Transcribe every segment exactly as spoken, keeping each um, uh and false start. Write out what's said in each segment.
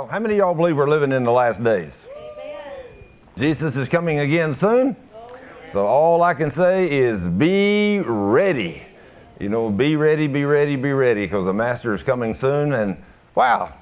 y'all, how many of y'all believe we're living in the last days? Amen. Jesus is coming again soon. So all I can say is be ready. You know, be ready, be ready, be ready, because the Master is coming soon. And wow.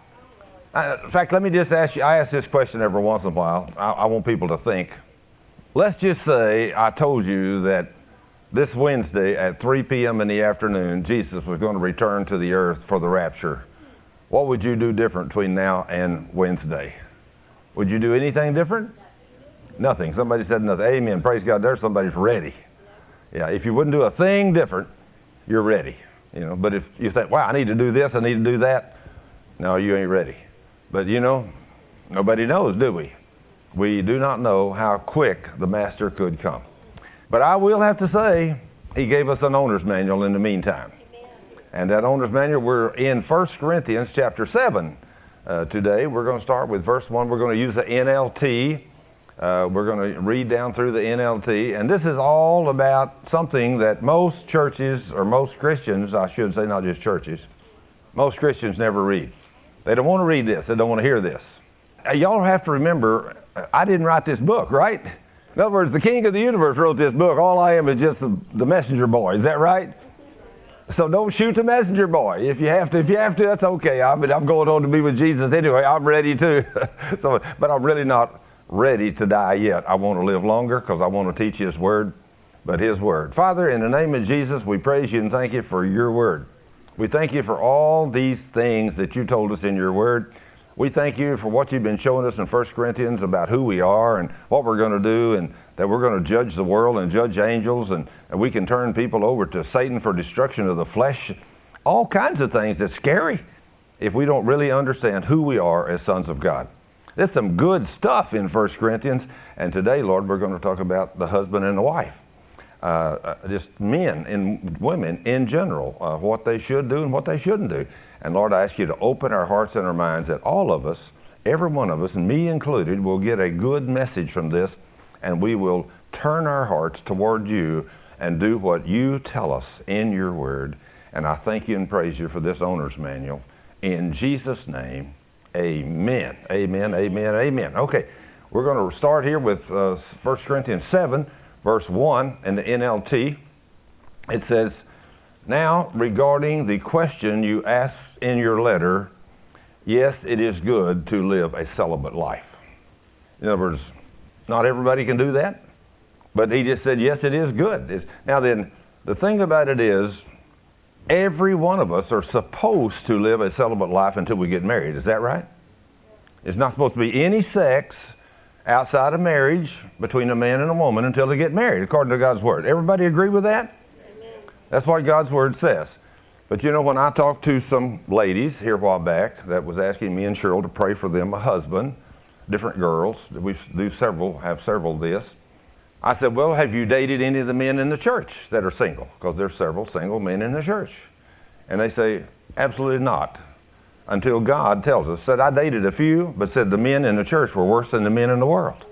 I, in fact, let me just ask you, I ask this question every once in a while. I, I want people to think. Let's just say I told you that this Wednesday at three p.m. in the afternoon, Jesus was going to return to the earth for the rapture. What would you do different between now and Wednesday? Would you do anything different? Nothing. Somebody said nothing. Amen. Praise God. There's somebody's ready. Yeah, if you wouldn't do a thing different, you're ready. You know, but if you think, wow, I need to do this, I need to do that, no, you ain't ready. But you know, nobody knows, do we? We do not know how quick the Master could come. But I will have to say, he gave us an owner's manual in the meantime. And that owner's manual, we're in First Corinthians chapter seven uh, today. We're going to start with verse one. We're going to use the N L T. Uh, we're going to read down through the N L T. And this is all about something that most churches, or most Christians, I should say, not just churches, most Christians never read. They don't want to read this. They don't want to hear this. Uh, y'all have to remember, I didn't write this book, right? In other words, the King of the universe wrote this book. All I am is just the, the messenger boy. Is that right? So don't shoot the messenger boy. If you have to, if you have to, that's okay. I mean, I'm going on to be with Jesus anyway. I'm ready too. so, but I'm really not ready to die yet. I want to live longer because I want to teach His Word, but His Word. Father, in the name of Jesus, we praise You and thank You for Your Word. We thank You for all these things that You told us in Your Word. We thank You for what You've been showing us in First Corinthians about who we are and what we're going to do, and that we're going to judge the world and judge angels, and, and we can turn people over to Satan for destruction of the flesh. All kinds of things that's scary if we don't really understand who we are as sons of God. There's some good stuff in First Corinthians, and today, Lord, we're going to talk about the husband and the wife. Uh, just men and women in general, uh, what they should do and what they shouldn't do. And Lord, I ask You to open our hearts and our minds that all of us, every one of us, and me included, will get a good message from this, and we will turn our hearts toward You and do what You tell us in Your Word. And I thank You and praise You for this owner's manual. In Jesus' name, amen. Amen, amen, amen. Okay, we're going to start here with uh, First Corinthians seven, verse one in the N L T. It says, now, regarding the question you asked in your letter, yes, it is good to live a celibate life. In other words, not everybody can do that, but he just said, yes, it is good. It's, now then, the thing about it is, every one of us are supposed to live a celibate life until we get married. Is that right? It's not supposed to be any sex outside of marriage between a man and a woman until they get married, according to God's Word. Everybody agree with that? That's what God's Word says. But you know, when I talked to some ladies here a while back that was asking me and Cheryl to pray for them, a husband, different girls, we do several, have several of this. I said, well, have you dated any of the men in the church that are single? Because there's several single men in the church. And they say, absolutely not. Until God tells us. Said, I dated a few, but said the men in the church were worse than the men in the world.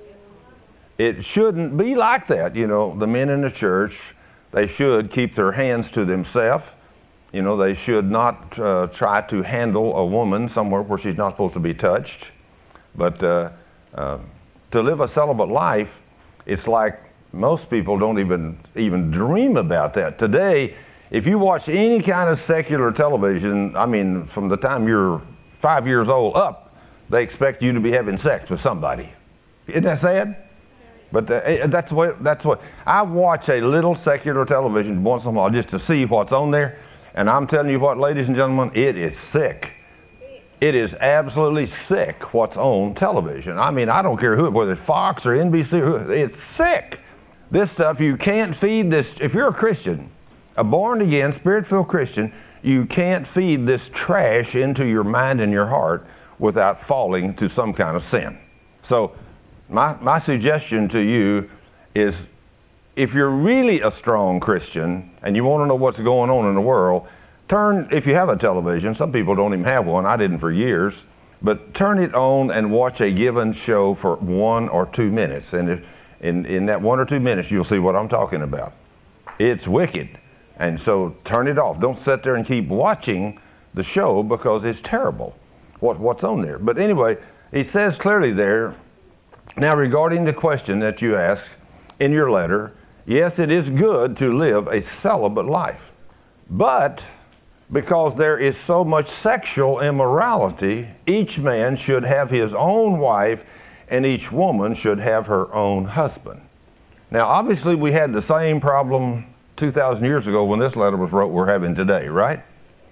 It shouldn't be like that. You know, the men in the church, they should keep their hands to themselves. You know, they should not uh, try to handle a woman somewhere where she's not supposed to be touched. But uh, uh, to live a celibate life, it's like most people don't even even dream about that. Today, if you watch any kind of secular television, I mean, from the time you're five years old up, they expect you to be having sex with somebody. Isn't that sad? But the, that's what that's what I watch a little secular television once in a while just to see what's on there, and I'm telling you what, ladies and gentlemen, it is sick. It is absolutely sick what's on television. I mean, I don't care who, whether it's Fox or N B C, it's sick. This stuff, you can't feed this. If you're a Christian, a born-again, Spirit-filled Christian, you can't feed this trash into your mind and your heart without falling to some kind of sin. So my, my suggestion to you is, if you're really a strong Christian and you want to know what's going on in the world, turn, if you have a television, some people don't even have one, I didn't for years, but turn it on and watch a given show for one or two minutes. And if, in, in that one or two minutes, you'll see what I'm talking about. It's wicked. And so turn it off. Don't sit there and keep watching the show because it's terrible. what, what's on there. But anyway, he says clearly there, now regarding the question that you asked in your letter, yes, it is good to live a celibate life. But because there is so much sexual immorality, each man should have his own wife and each woman should have her own husband. Now, obviously, we had the same problem two thousand years ago when this letter was wrote we're having today, right?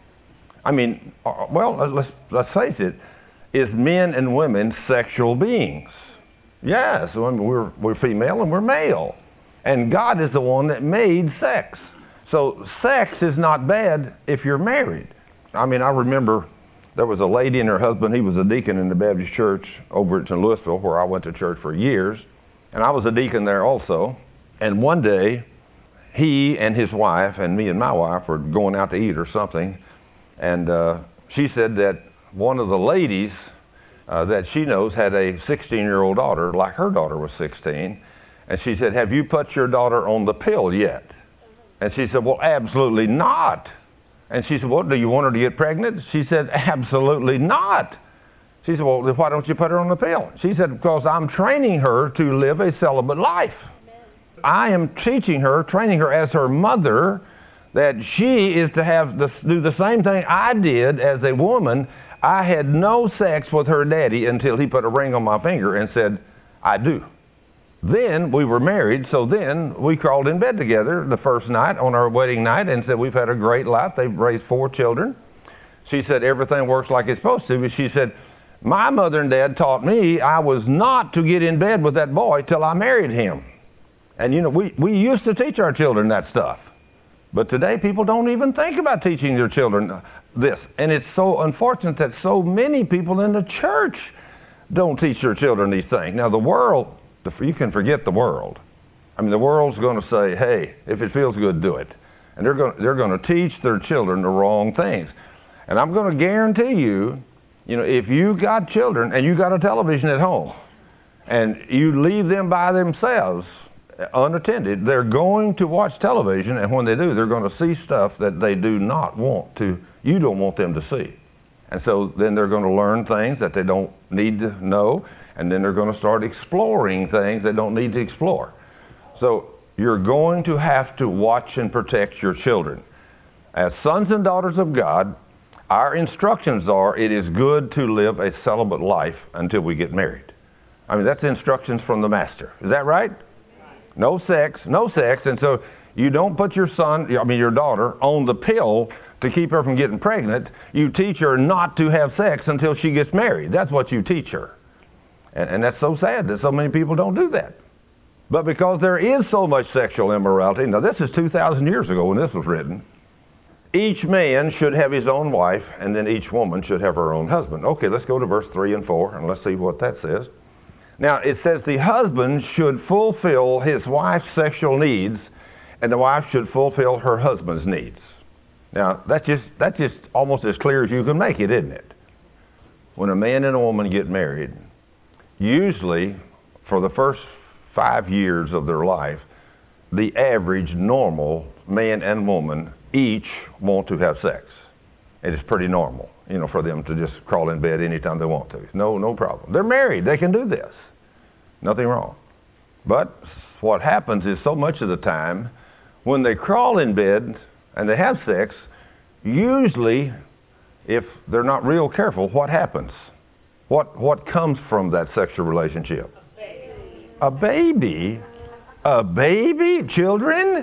I mean, well, let's, let's face it, is men and women sexual beings? Yes, I mean, we're, we're female and we're male. And God is the one that made sex. So sex is not bad if you're married. I mean, I remember there was a lady and her husband, he was a deacon in the Baptist church over at Louisville, where I went to church for years. And I was a deacon there also. And one day, he and his wife and me and my wife were going out to eat or something. And uh, she said that one of the ladies uh, that she knows had a sixteen-year-old daughter, like her daughter was sixteen. And she said, have you put your daughter on the pill yet? And she said, well, absolutely not. And she said, well, do you want her to get pregnant? She said, absolutely not. She said, well, then why don't you put her on the pill? She said, because I'm training her to live a celibate life. Amen. I am teaching her, training her as her mother, that she is to have the, do the same thing I did as a woman. I had no sex with her daddy until he put a ring on my finger and said, I do. Then we were married, so then we crawled in bed together the first night on our wedding night and said, we've had a great life. They've raised four children. She said, everything works like it's supposed to. But she said, my mother and dad taught me I was not to get in bed with that boy till I married him. And you know, we, we used to teach our children that stuff. But today people don't even think about teaching their children this. And it's so unfortunate that so many people in the church don't teach their children these things. Now the world, you can forget the world. I mean, the world's going to say, hey, if it feels good, do it. And they're going, they're going to teach their children the wrong things. And I'm going to guarantee you, you know, if you got children and you got a television at home and you leave them by themselves unattended, they're going to watch television, and when they do, they're going to see stuff that they do not want to, you don't want them to see. And so then they're going to learn things that they don't need to know, and then they're going to start exploring things they don't need to explore. So you're going to have to watch and protect your children. As sons and daughters of God, our instructions are it is good to live a celibate life until we get married. I mean, that's instructions from the master. Is that right? No sex, no sex. And so you don't put your son, I mean your daughter, on the pill to keep her from getting pregnant. You teach her not to have sex until she gets married. That's what you teach her. And, and that's so sad that so many people don't do that. But because there is so much sexual immorality, now this is two thousand years ago when this was written, each man should have his own wife, and then each woman should have her own husband. Okay, let's go to verse three and four, and let's see what that says. Now, it says the husband should fulfill his wife's sexual needs, and the wife should fulfill her husband's needs. Now, that's just, that's just almost as clear as you can make it, isn't it? When a man and a woman get married, usually for the first five years of their life, the average normal man and woman each want to have sex. It is pretty normal, you know, for them to just crawl in bed anytime they want to. No, no problem. They're married. They can do this. Nothing wrong. But what happens is so much of the time, when they crawl in bed and they have sex, usually, if they're not real careful, what happens? What, what comes from that sexual relationship? A baby. A baby? Children?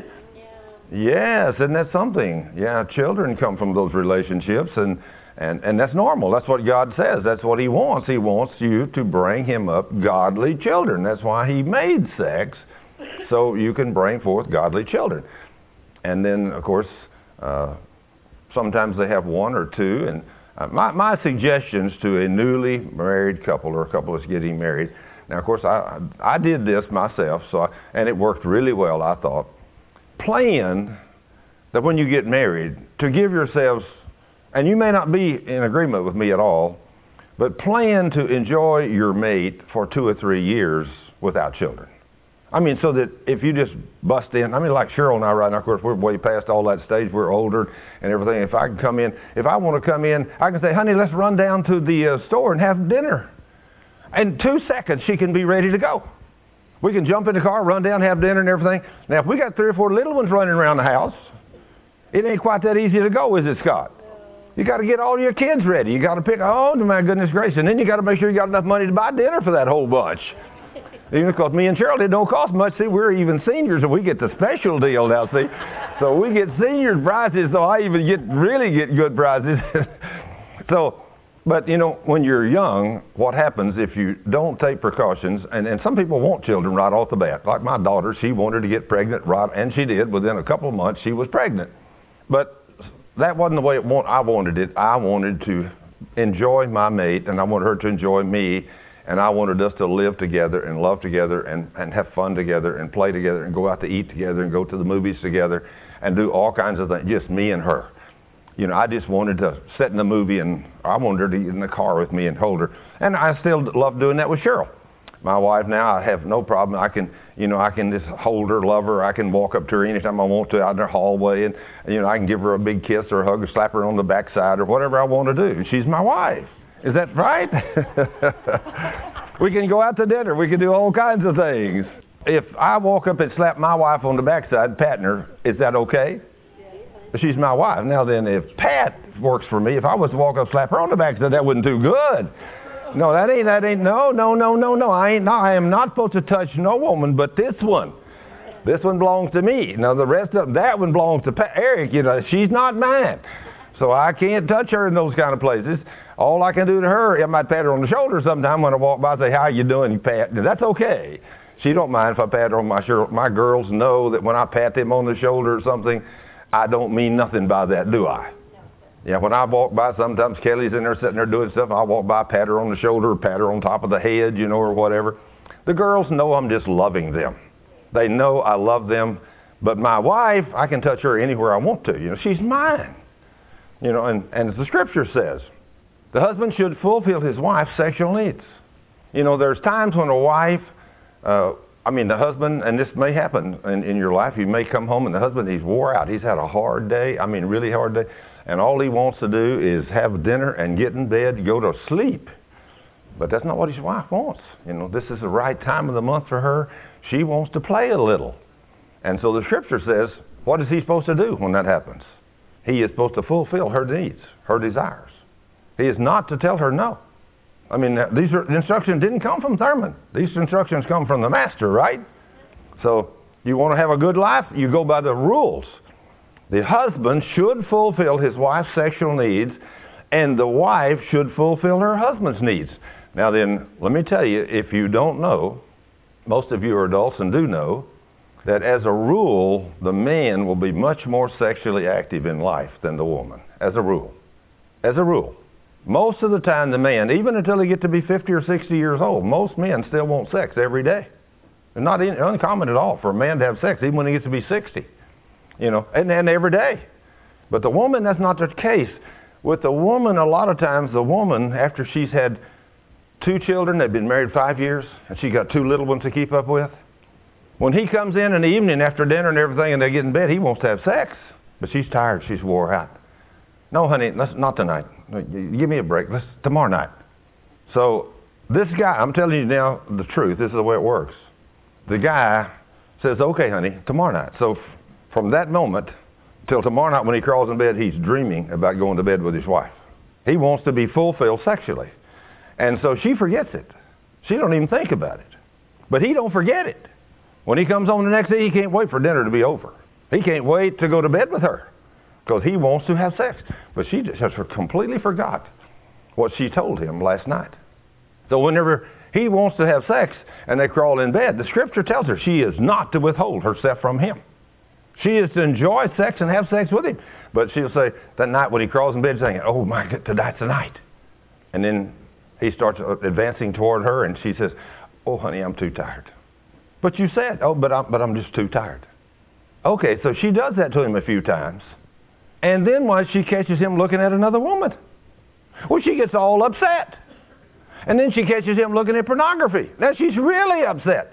Yes, isn't that something? Yeah, children come from those relationships, and, and, and that's normal. That's what God says. That's what He wants. He wants you to bring Him up godly children. That's why He made sex, so you can bring forth godly children. And then, of course, uh, sometimes they have one or two. And uh, my, my suggestions to a newly married couple or a couple that's getting married, now, of course, I, I did this myself, so I, and it worked really well, I thought. Plan that when you get married, to give yourselves, and you may not be in agreement with me at all, but plan to enjoy your mate for two or three years without children. I mean, so that if you just bust in, I mean, like Cheryl and I right now, of course, we're way past all that stage. We're older and everything. If I can come in, if I want to come in, I can say, honey, let's run down to the uh, store and have dinner. In two seconds, she can be ready to go. We can jump in the car, run down, have dinner and everything. Now, if we got three or four little ones running around the house, it ain't quite that easy to go, is it, Scott? You got to get all your kids ready. You got to pick, oh, my goodness gracious. And then you got to make sure you got enough money to buy dinner for that whole bunch. Even because me and Cheryl, it don't cost much. See, we're even seniors, and we get the special deal now, see. So we get senior prizes, so I even get really get good prizes. So, but, you know, when you're young, what happens if you don't take precautions, and, and some people want children right off the bat. Like my daughter, she wanted to get pregnant right, and she did. Within a couple of months, she was pregnant. But that wasn't the way it want, I wanted it. I wanted to enjoy my mate, and I wanted her to enjoy me. And I wanted us to live together and love together and, and have fun together and play together and go out to eat together and go to the movies together and do all kinds of things, just me and her. You know, I just wanted to sit in the movie, and I wanted her to get in the car with me and hold her. And I still love doing that with Cheryl. My wife now, I have no problem. I can, you know, I can just hold her, love her. I can walk up to her anytime I want to out in the hallway, and, you know, I can give her a big kiss or a hug or slap her on the backside or whatever I want to do. She's my wife. Is that right? We can go out to dinner. We can do all kinds of things. If I walk up and slap my wife on the backside, patting her, is that okay? Yeah. She's my wife. Now then, if Pat works for me, if I was to walk up and slap her on the backside, that wouldn't do good. No, that ain't, that ain't, no, no, no, no, no. I ain't, no, I am not supposed to touch no woman but this one. This one belongs to me. Now the rest of, that one belongs to Pat, Eric, you know, she's not mine. So I can't touch her in those kind of places. All I can do to her, I might pat her on the shoulder sometime when I walk by and say, how you doing, Pat? And that's okay. She don't mind if I pat her on my shoulder. My girls know that when I pat them on the shoulder or something, I don't mean nothing by that, do I? Yeah, when I walk by, sometimes Kelly's in there sitting there doing stuff, I walk by, pat her on the shoulder, or pat her on top of the head, you know, or whatever. The girls know I'm just loving them. They know I love them. But my wife, I can touch her anywhere I want to. You know, she's mine. You know, and, and as the scripture says, the husband should fulfill his wife's sexual needs. You know, there's times when a wife, uh, I mean, the husband, and this may happen in, in your life, you may come home and the husband, he's wore out. He's had a hard day, I mean, really hard day. And all he wants to do is have dinner and get in bed, go to sleep. But that's not what his wife wants. You know, this is the right time of the month for her. She wants to play a little. And so the scripture says, what is he supposed to do when that happens? He is supposed to fulfill her needs, her desires. He is not to tell her no. I mean, these are, the instructions didn't come from Thurman. These instructions come from the master, right? So you want to have a good life, you go by the rules. The husband should fulfill his wife's sexual needs, and the wife should fulfill her husband's needs. Now then, let me tell you, if you don't know, most of you are adults and do know, that as a rule, the man will be much more sexually active in life than the woman, as a rule. As a rule. Most of the time, the man, even until they get to be fifty or sixty years old, most men still want sex every day. It's not uncommon at all for a man to have sex, even when he gets to be sixty. You know, and, and every day. But the woman, that's not the case. With the woman, a lot of times, the woman, after she's had two children, they've been married five years, and she got two little ones to keep up with. When he comes in in the evening after dinner and everything, and they get in bed, he wants to have sex. But she's tired, she's wore out. No, honey, let's, not tonight. Give me a break. Let's, tomorrow night. So this guy, I'm telling you now the truth. This is the way it works. The guy says, okay, honey, tomorrow night. So from that moment till tomorrow night when he crawls in bed, he's dreaming about going to bed with his wife. He wants to be fulfilled sexually. And so she forgets it. She don't even think about it. But he don't forget it. When he comes home the next day, he can't wait for dinner to be over. He can't wait to go to bed with her because he wants to have sex. But she just completely forgot what she told him last night. So whenever he wants to have sex and they crawl in bed, the scripture tells her she is not to withhold herself from him. She is to enjoy sex and have sex with him. But she'll say that night when he crawls in bed saying, oh my God, tonight's the night. And then he starts advancing toward her and she says, oh honey, I'm too tired. But you said, oh, but I'm, but I'm just too tired. Okay, so she does that to him a few times. And then once she catches him looking at another woman. Well, she gets all upset. And then she catches him looking at pornography. Now she's really upset.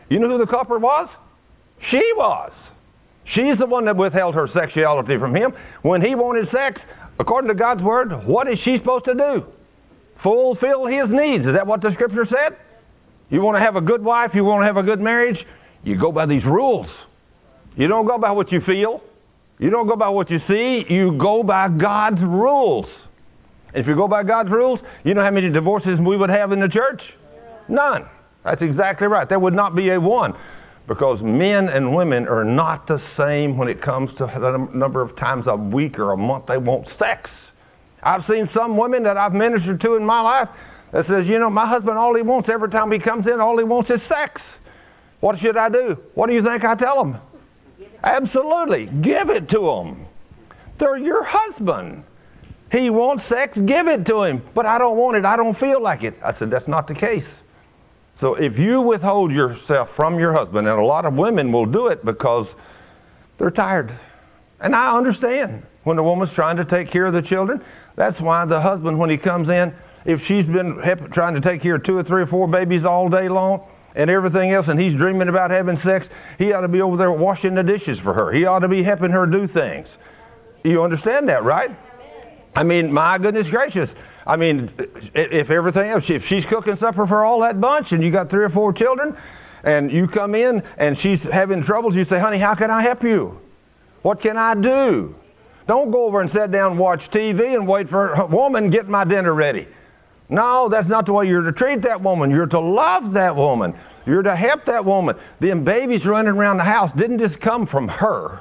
You know who the culprit was? She was. She's the one that withheld her sexuality from him. When he wanted sex, according to God's word, what is she supposed to do? Fulfill his needs. Is that what the scripture said? You want to have a good wife, you want to have a good marriage, you go by these rules. You don't go by what you feel. You don't go by what you see. You go by God's rules. If you go by God's rules, you know how many divorces we would have in the church? None. That's exactly right. There would not be a one. Because men and women are not the same when it comes to the number of times a week or a month they want sex. I've seen some women that I've ministered to in my life that says, you know, my husband, all he wants every time he comes in, all he wants is sex. What should I do? What do you think I tell them? Absolutely. Give it to him. They're your husband. He wants sex, give it to him. But I don't want it. I don't feel like it. I said, that's not the case. So if you withhold yourself from your husband, and a lot of women will do it because they're tired. And I understand when a woman's trying to take care of the children. That's why the husband, when he comes in, if she's been trying to take care of two or three or four babies all day long and everything else, and he's dreaming about having sex, he ought to be over there washing the dishes for her. He ought to be helping her do things. You understand that, right? I mean, my goodness gracious. I mean, if everything else, if she's cooking supper for all that bunch and you got three or four children and you come in and she's having troubles, you say, honey, how can I help you? What can I do? Don't go over and sit down and watch T V and wait for a woman to get my dinner ready. No, that's not the way you're to treat that woman. You're to love that woman. You're to help that woman. Them babies running around the house didn't just come from her.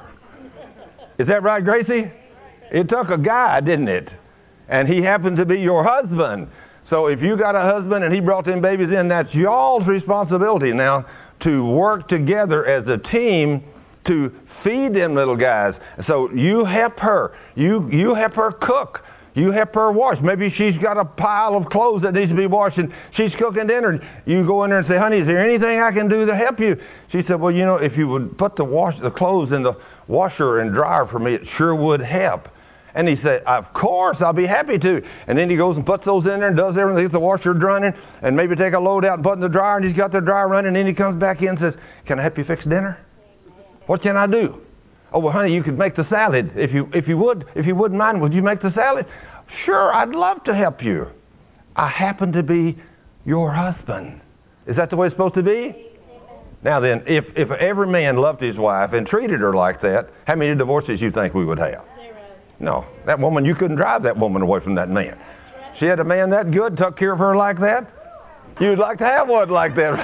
Is that right, Gracie? It took a guy, didn't it? And he happened to be your husband. So if you got a husband and he brought them babies in, that's y'all's responsibility now to work together as a team to feed them little guys. So you help her. You, you help her cook. You help her wash. Maybe she's got a pile of clothes that needs to be washed and she's cooking dinner. You go in there and say, honey, is there anything I can do to help you? She said, well, you know, if you would put the wash the clothes in the washer and dryer for me, it sure would help. And he said, of course, I'll be happy to. And then he goes and puts those in there and does everything, gets the washer running, and maybe take a load out and put in the dryer, and he's got the dryer running, and then he comes back in and says, can I help you fix dinner? What can I do? Oh, well, honey, you could make the salad. If you, if you would, if you wouldn't mind, would you make the salad? Sure, I'd love to help you. I happen to be your husband. Is that the way it's supposed to be? Now then, if, if every man loved his wife and treated her like that, how many divorces do you think we would have? No, that woman, you couldn't drive that woman away from that man. She had a man that good, took care of her like that. You'd like to have one like that,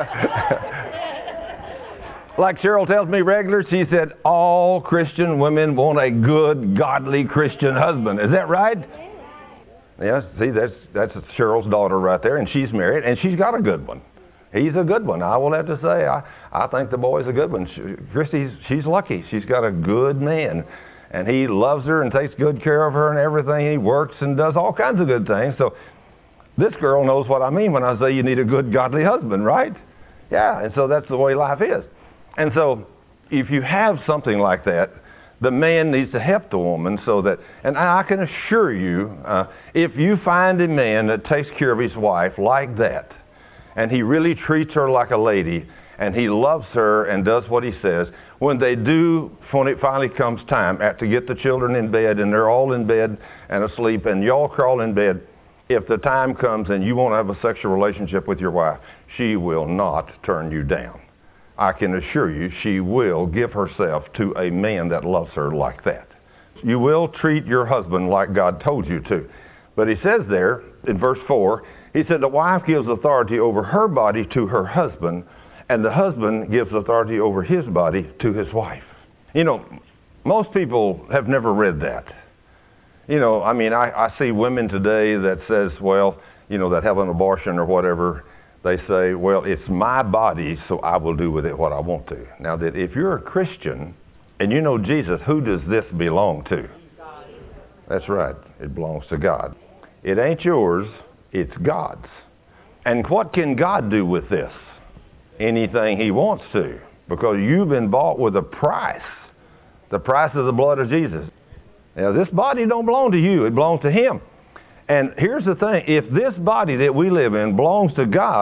right? Like Cheryl tells me regular, she said, all Christian women want a good, godly Christian husband. Is that right? Yeah, see, that's, that's Cheryl's daughter right there, and she's married, and she's got a good one. He's a good one. I will have to say, I, I think the boy's a good one. She, Christy's, she's lucky. She's got a good man. And he loves her and takes good care of her and everything. He works and does all kinds of good things. So this girl knows what I mean when I say you need a good, godly husband, right? Yeah, and so that's the way life is. And so if you have something like that, the man needs to help the woman so that, and I can assure you, uh, if you find a man that takes care of his wife like that, and he really treats her like a lady, and he loves her and does what he says, when they do, when it finally comes time to get the children in bed and they're all in bed and asleep and y'all crawl in bed, if the time comes and you want to have a sexual relationship with your wife, she will not turn you down. I can assure you she will give herself to a man that loves her like that. You will treat your husband like God told you to. But he says there in verse four, he said the wife gives authority over her body to her husband, and the husband gives authority over his body to his wife. You know, most people have never read that. You know, I mean, I, I see women today that says, well, you know, that have an abortion or whatever, they say, well, it's my body, so I will do with it what I want to. Now, that if you're a Christian and you know Jesus, who does this belong to? God. That's right. It belongs to God. It ain't yours. It's God's. And what can God do with this? Anything he wants to, because you've been bought with a price, the price of the blood of Jesus. Now, this body don't belong to you. It belongs to him. And here's the thing. If this body that we live in belongs to God,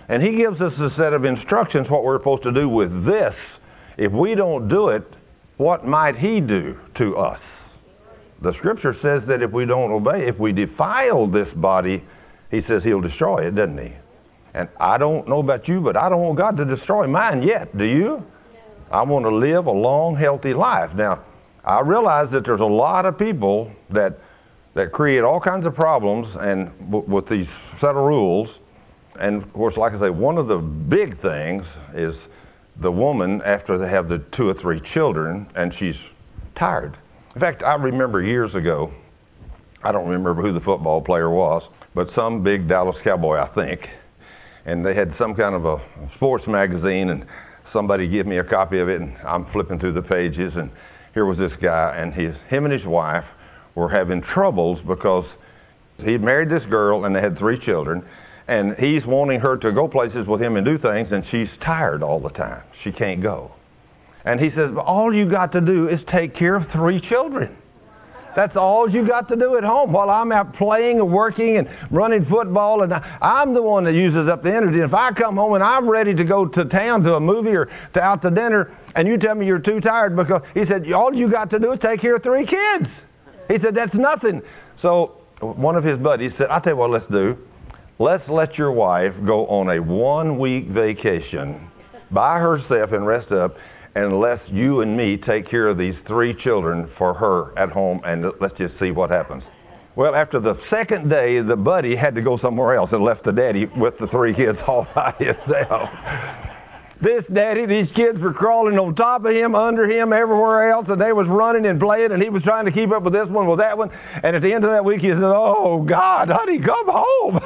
And he gives us a set of instructions what we're supposed to do with this. If we don't do it, what might he do to us? The scripture says that if we don't obey, if we defile this body, he says he'll destroy it, doesn't he? And I don't know about you, but I don't want God to destroy mine yet. Do you? I want to live a long, healthy life. Now, I realize that there's a lot of people that that create all kinds of problems and w- with these set of rules. And of course, like I say, one of the big things is the woman after they have the two or three children and she's tired. In fact, I remember years ago, I don't remember who the football player was, but some big Dallas Cowboy, I think. And they had some kind of a sports magazine, and somebody gave me a copy of it, and I'm flipping through the pages, and here was this guy, and his, him and his wife were having troubles because he'd married this girl, and they had three children, and he's wanting her to go places with him and do things, and she's tired all the time. She can't go. And he says, well, all you got to do is take care of three children. That's all you got to do at home while I'm out playing and working and running football, and I'm the one that uses up the energy. If I come home and I'm ready to go to town to a movie or to out to dinner, and you tell me you're too tired, because he said, all you got to do is take care of three kids. He said, that's nothing. So one of his buddies said, I'll tell you what let's do. Let's let your wife go on a one-week vacation by herself and rest up, and let's you and me take care of these three children for her at home, and let's just see what happens. Well, after the second day, the buddy had to go somewhere else and left the daddy with the three kids all by himself. This daddy, these kids were crawling on top of him, under him, everywhere else, and they was running and playing, and he was trying to keep up with this one, with that one. And at the end of that week, he said, oh, God, honey, come home.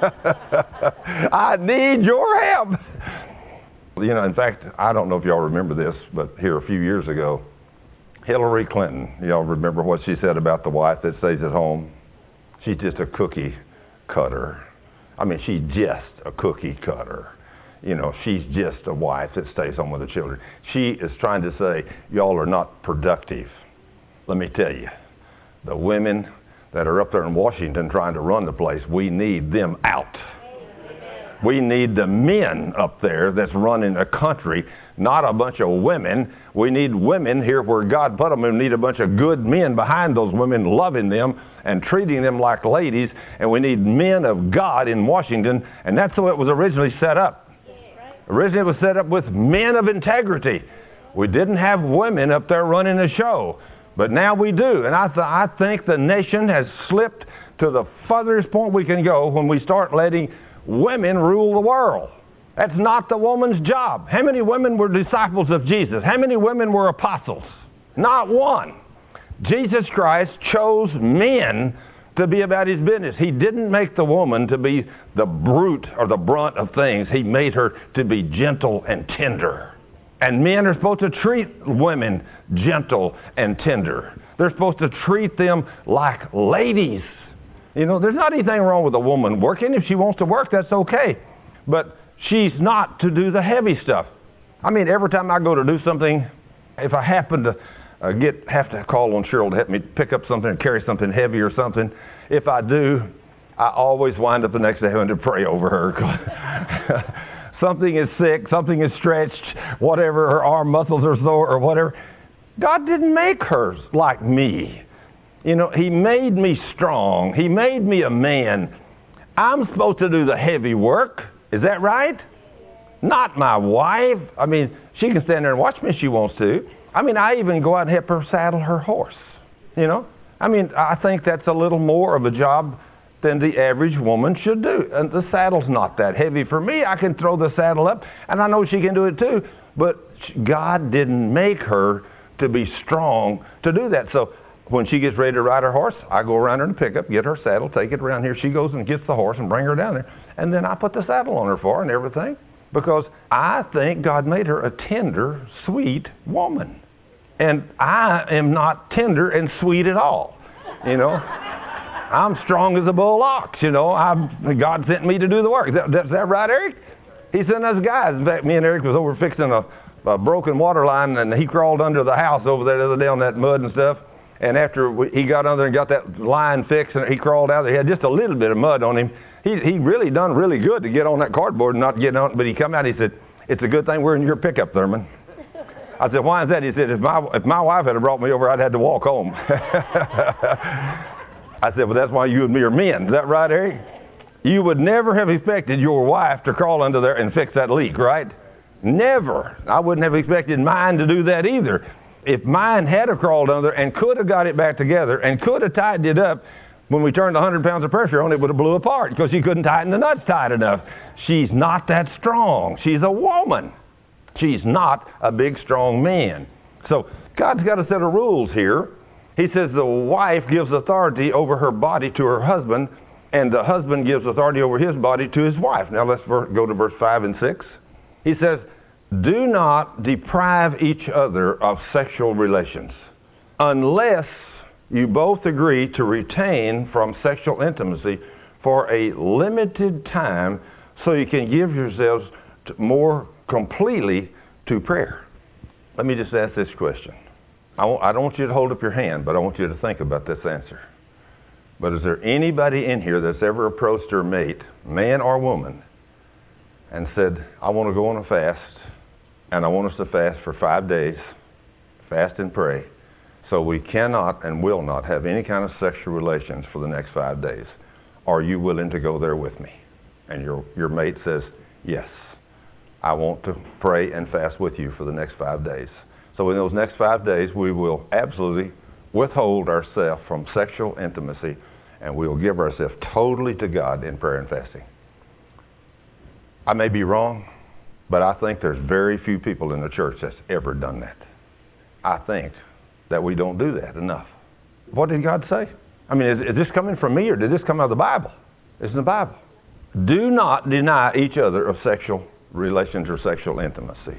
I need your help. You know, in fact, I don't know if y'all remember this, but here a few years ago, Hillary Clinton, y'all remember what she said about the wife that stays at home? She's just a cookie cutter. I mean, she's just a cookie cutter. You know, she's just a wife that stays home with the children. She is trying to say, y'all are not productive. Let me tell you, the women that are up there in Washington trying to run the place, we need them out. We need the men up there that's running a country, not a bunch of women. We need women here where God put them. We need a bunch of good men behind those women, loving them and treating them like ladies. And we need men of God in Washington, and that's the way it was originally set up. Originally it was set up with men of integrity. We didn't have women up there running the show, but now we do. And I, th- I think the nation has slipped to the furthest point we can go when we start letting women rule the world. That's not the woman's job. How many women were disciples of Jesus? How many women were apostles? Not one. Jesus Christ chose men to be about his business. He didn't make the woman to be the brute or the brunt of things. He made her to be gentle and tender. And men are supposed to treat women gentle and tender. They're supposed to treat them like ladies. You know, there's not anything wrong with a woman working. If she wants to work, that's okay. But she's not to do the heavy stuff. I mean, every time I go to do something, if I happen to uh, get have to call on Cheryl to help me pick up something and carry something heavy or something, if I do, I always wind up the next day having to pray over her. Something is sick, something is stretched, whatever, her arm muscles are sore or whatever. God didn't make her like me. You know, he made me strong. He made me a man. I'm supposed to do the heavy work. Is that right? Not my wife. I mean, she can stand there and watch me if she wants to. I mean, I even go out and help her saddle her horse. You know? I mean, I think that's a little more of a job than the average woman should do. And the saddle's not that heavy for me. I can throw the saddle up, and I know she can do it too. But God didn't make her to be strong to do that. So when she gets ready to ride her horse, I go around her in the pickup, get her saddle, take it around here. She goes and gets the horse and bring her down there. And then I put the saddle on her for her and everything, because I think God made her a tender, sweet woman. And I am not tender and sweet at all. You know, I'm strong as a bull ox. You know, I'm, God sent me to do the work. Is that, is that right, Eric? He sent us guys. In fact, me and Eric was over fixing a, a broken water line, and he crawled under the house over there the other day on that mud and stuff. And after we, he got under and got that line fixed, and he crawled out there, he had just a little bit of mud on him. he, he really done really good to get on that cardboard and not get on, but he come out and he said, it's a good thing we're in your pickup, Thurman. I said, why is that? He said, if my, if my wife had brought me over, I'd had to walk home. I said, well, that's why you and me are men. Is that right, Harry? You would never have expected your wife to crawl under there and fix that leak, right? Never. I wouldn't have expected mine to do that either. If mine had have crawled under and could have got it back together and could have tightened it up, when we turned one hundred pounds of pressure on it, would have blew apart because she couldn't tighten the nuts tight enough. She's not that strong. She's a woman. She's not a big, strong man. So God's got a set of rules here. He says the wife gives authority over her body to her husband, and the husband gives authority over his body to his wife. Now let's go to verse five and six. He says, do not deprive each other of sexual relations unless you both agree to retain from sexual intimacy for a limited time so you can give yourselves more completely to prayer. Let me just ask this question. I, w- I don't want you to hold up your hand, but I want you to think about this answer. But is there anybody in here that's ever approached their mate, man or woman, and said, I want to go on a fast, and I want us to fast for five days, fast and pray, so we cannot and will not have any kind of sexual relations for the next five days. Are you willing to go there with me? And your, your mate says, yes, I want to pray and fast with you for the next five days. So in those next five days, we will absolutely withhold ourselves from sexual intimacy, and we will give ourselves totally to God in prayer and fasting. I may be wrong, but I think there's very few people in the church that's ever done that. I think that we don't do that enough. What did God say? I mean, is, is this coming from me or did this come out of the Bible? It's in the Bible. Do not deny each other of sexual relations or sexual intimacy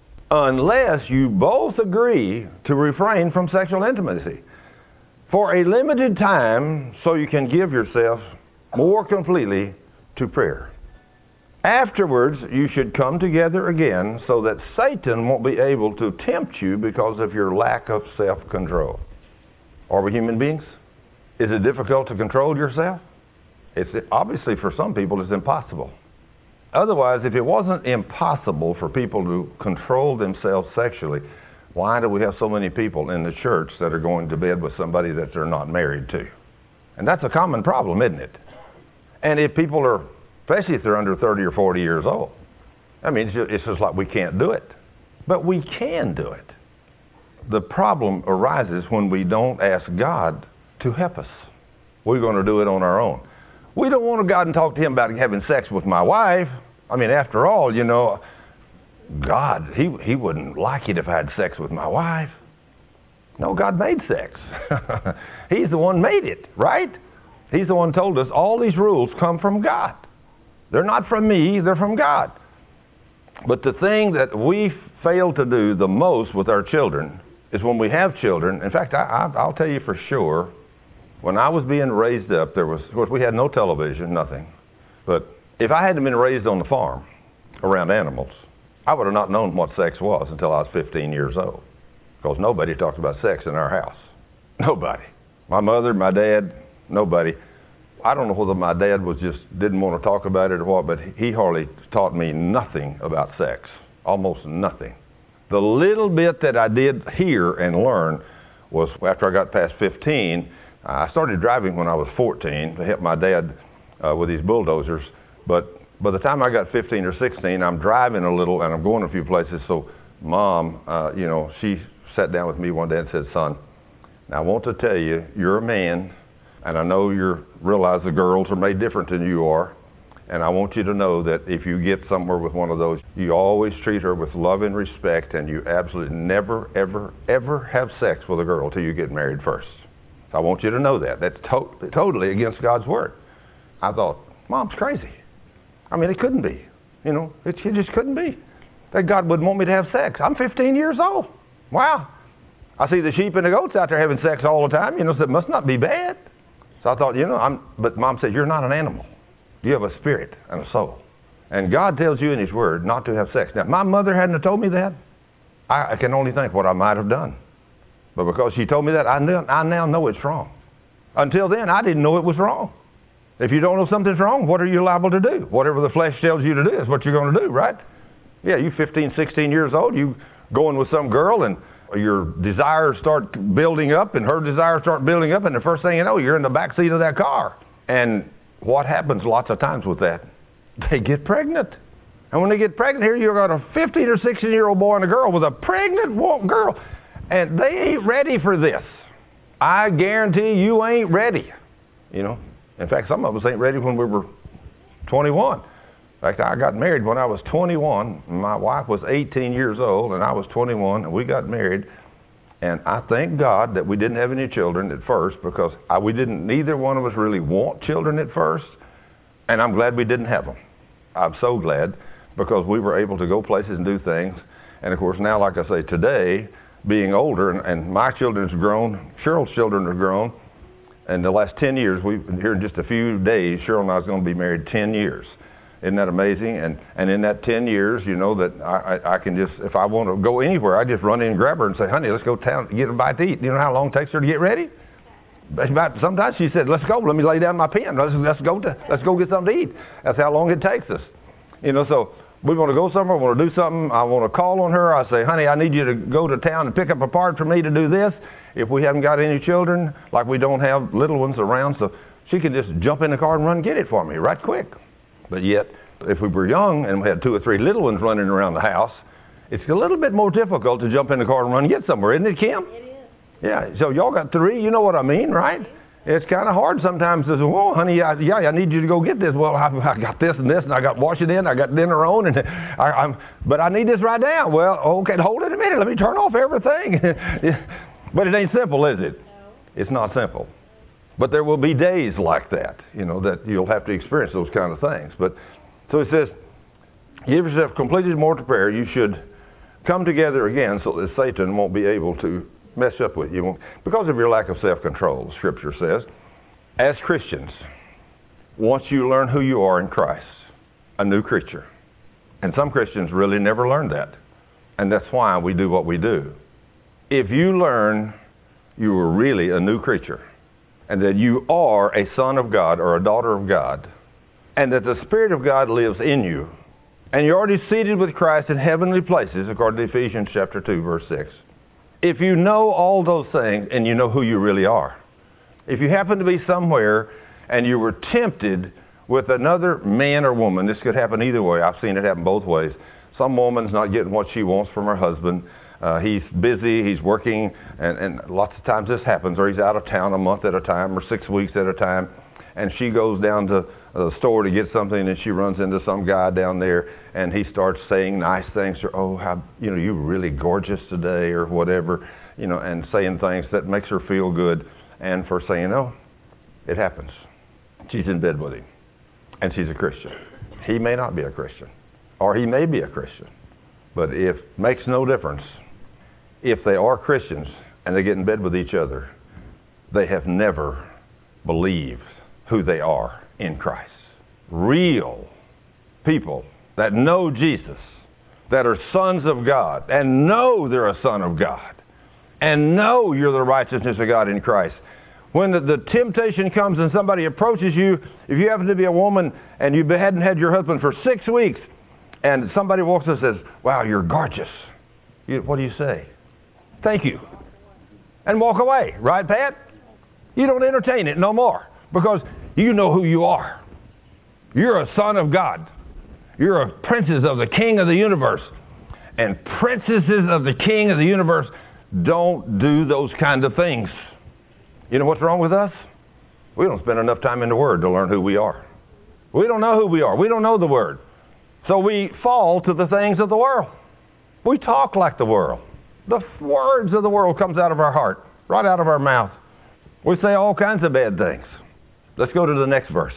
unless you both agree to refrain from sexual intimacy for a limited time so you can give yourself more completely to prayer. Afterwards, you should come together again so that Satan won't be able to tempt you because of your lack of self-control. Are we human beings? Is it difficult to control yourself? It's obviously for some people it's impossible. Otherwise, if it wasn't impossible for people to control themselves sexually, why do we have so many people in the church that are going to bed with somebody that they're not married to? And that's a common problem, isn't it? And if people are, especially if they're under thirty or forty years old, I mean, it's just, it's just like we can't do it. But we can do it. The problem arises when we don't ask God to help us. We're going to do it on our own. We don't want to God and talk to him about having sex with my wife. I mean, after all, you know, God, he, he wouldn't like it if I had sex with my wife. No, God made sex. He's the one made it, right? He's the one told us all these rules come from God. They're not from me, they're from God. But the thing that we fail to do the most with our children is when we have children. In fact, I, I, I'll tell you for sure, when I was being raised up, there was, of course, we had no television, nothing. But if I hadn't been raised on the farm around animals, I would have not known what sex was until I was fifteen years old. Because nobody talked about sex in our house. Nobody. My mother, my dad, nobody. I don't know whether my dad was just didn't want to talk about it or what, but he hardly taught me nothing about sex. Almost nothing. The little bit that I did hear and learn was after I got past fifteen. I started driving when I was fourteen to help my dad uh, with these bulldozers. But by the time I got fifteen or sixteen, I'm driving a little and I'm going a few places. So Mom, uh, you know, she sat down with me one day and said, son, now I want to tell you, you're a man, and I know you realize the girls are made different than you are. And I want you to know that if you get somewhere with one of those, you always treat her with love and respect, and you absolutely never, ever, ever have sex with a girl till you get married first. So I want you to know that. That's to- totally against God's word. I thought, Mom's crazy. I mean, it couldn't be. You know, it, it just couldn't be. That God wouldn't want me to have sex. I'm fifteen years old. Wow. I see the sheep and the goats out there having sex all the time. You know, so it must not be bad. So I thought, you know, I'm, but Mom said, you're not an animal. You have a spirit and a soul. And God tells you in his word not to have sex. Now, if my mother hadn't have told me that, I, I can only think what I might have done. But because she told me that, I, knew, I now know it's wrong. Until then, I didn't know it was wrong. If you don't know something's wrong, what are you liable to do? Whatever the flesh tells you to do is what you're going to do, right? Yeah, you fifteen, sixteen years old, you going with some girl and your desires start building up and her desires start building up, and the first thing you know, you're in the back seat of that car. And what happens lots of times with that? They get pregnant. And when they get pregnant, here you've got a fifteen or sixteen year old boy and a girl with a pregnant girl, and they ain't ready for this. I guarantee you ain't ready. You know, in fact, some of us ain't ready when we were twenty-one. In fact, I got married when I was twenty-one. My wife was eighteen years old, and I was twenty-one, and we got married. And I thank God that we didn't have any children at first, because I, we didn't, neither one of us really want children at first. And I'm glad we didn't have them. I'm so glad, because we were able to go places and do things. And of course, now, like I say, today, being older, and, and my children's grown, Cheryl's children are grown. And the last ten years, we here in just a few days, Cheryl and I is going to be married ten years. Isn't that amazing? And and in that ten years, you know, that I, I, I can just, if I want to go anywhere, I just run in and grab her and say, honey, let's go to town, get a bite to eat. You know how long it takes her to get ready? About, sometimes she said, let's go, let me lay down my pen. Let's, let's, go to, let's go get something to eat. That's how long it takes us. You know, so we want to go somewhere, we want to do something. I want to call on her. I say, honey, I need you to go to town and pick up a part for me to do this. If we haven't got any children, like we don't have little ones around, so she can just jump in the car and run and get it for me right quick. But yet, if we were young and we had two or three little ones running around the house, it's a little bit more difficult to jump in the car and run and get somewhere, isn't it, Kim? It is. Yeah, so y'all got three, you know what I mean, right? It's kind of hard sometimes to say, well, honey, I, yeah, I need you to go get this. Well, I, I got this and this, and I got wash it in, I got dinner on, and I, I'm, but I need this right now. Well, okay, hold it a minute. Let me turn off everything. But it ain't simple, is it? No. It's not simple. But there will be days like that, you know, that you'll have to experience those kind of things. But so it says, give yourself completely more to prayer. You should come together again so that Satan won't be able to mess up with you. Because of your lack of self-control, Scripture says, as Christians, once you learn who you are in Christ, a new creature. And some Christians really never learn that. And that's why we do what we do. If you learn you are really a new creature, and that you are a son of God or a daughter of God, and that the Spirit of God lives in you, and you're already seated with Christ in heavenly places, according to Ephesians chapter two, verse six. If you know all those things and you know who you really are, if you happen to be somewhere and you were tempted with another man or woman, this could happen either way. I've seen it happen both ways. Some woman's not getting what she wants from her husband. Uh, he's busy, he's working, and, and lots of times this happens, or he's out of town a month at a time or six weeks at a time, and she goes down to the store to get something, and she runs into some guy down there, and he starts saying nice things to her. Oh, how, you know, you're really gorgeous today, or whatever, you know, and saying things that makes her feel good. And for saying, oh, it happens. She's in bed with him, and she's a Christian. He may not be a Christian, or he may be a Christian, but it makes no difference. If they are Christians and they get in bed with each other, they have never believed who they are in Christ. Real people that know Jesus, that are sons of God, and know they're a son of God, and know you're the righteousness of God in Christ. When the, the temptation comes and somebody approaches you, if you happen to be a woman and you hadn't had your husband for six weeks, and somebody walks up and says, wow, you're gorgeous. You, what do you say? Thank you. And walk away, right, Pat? You don't entertain it no more, because you know who you are. You're a son of God. You're a princess of the King of the universe. And princesses of the King of the universe don't do those kind of things. You know what's wrong with us? We don't spend enough time in the Word to learn who we are. We don't know who we are. We don't know the Word. So we fall to the things of the world. We talk like the world. The words of the world comes out of our heart, right out of our mouth. We say all kinds of bad things. Let's go to the next verse.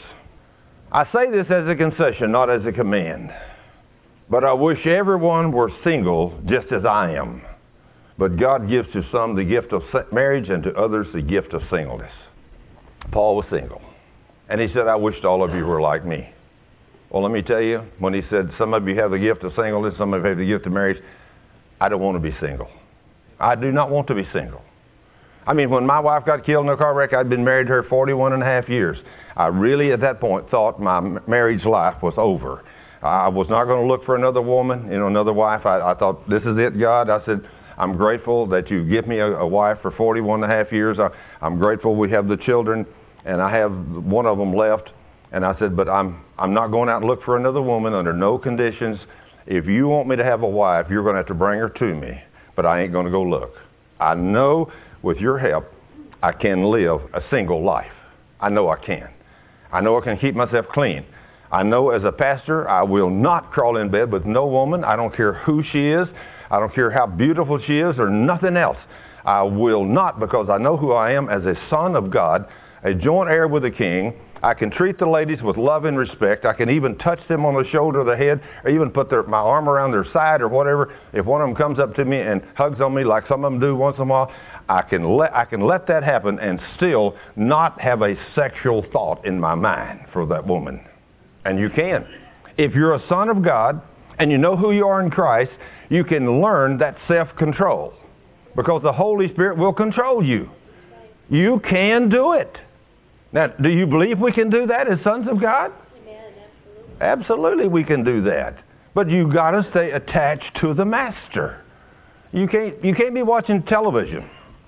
I say this as a concession, not as a command. But I wish everyone were single just as I am. But God gives to some the gift of marriage and to others the gift of singleness. Paul was single. And he said, I wished all of you were like me. Well, let me tell you, when he said some of you have the gift of singleness, some of you have the gift of marriage, I don't want to be single. I do not want to be single. I mean, when my wife got killed in a car wreck, I'd been married to her forty-one and a half years. I really, at that point, thought my marriage life was over. I was not going to look for another woman, you know, another wife. I, I thought, this is it, God. I said, I'm grateful that you give me a, a wife for forty-one and a half years. I, I'm grateful we have the children, and I have one of them left. And I said, but I'm, I'm not going out and look for another woman under no conditions. If you want me to have a wife, you're going to have to bring her to me, but I ain't going to go look. I know with your help, I can live a single life. I know I can. I know I can keep myself clean. I know as a pastor, I will not crawl in bed with no woman. I don't care who she is. I don't care how beautiful she is or nothing else. I will not, because I know who I am as a son of God, a joint heir with the King. I can treat the ladies with love and respect. I can even touch them on the shoulder or the head, or even put their, my arm around their side or whatever. If one of them comes up to me and hugs on me like some of them do once in a while, I can let, I can let that happen and still not have a sexual thought in my mind for that woman. And you can. If you're a son of God and you know who you are in Christ, you can learn that self-control, because the Holy Spirit will control you. You can do it. Now, do you believe we can do that as sons of God? Amen, absolutely. Absolutely we can do that. But you got to stay attached to the Master. You can't, you can't be watching television.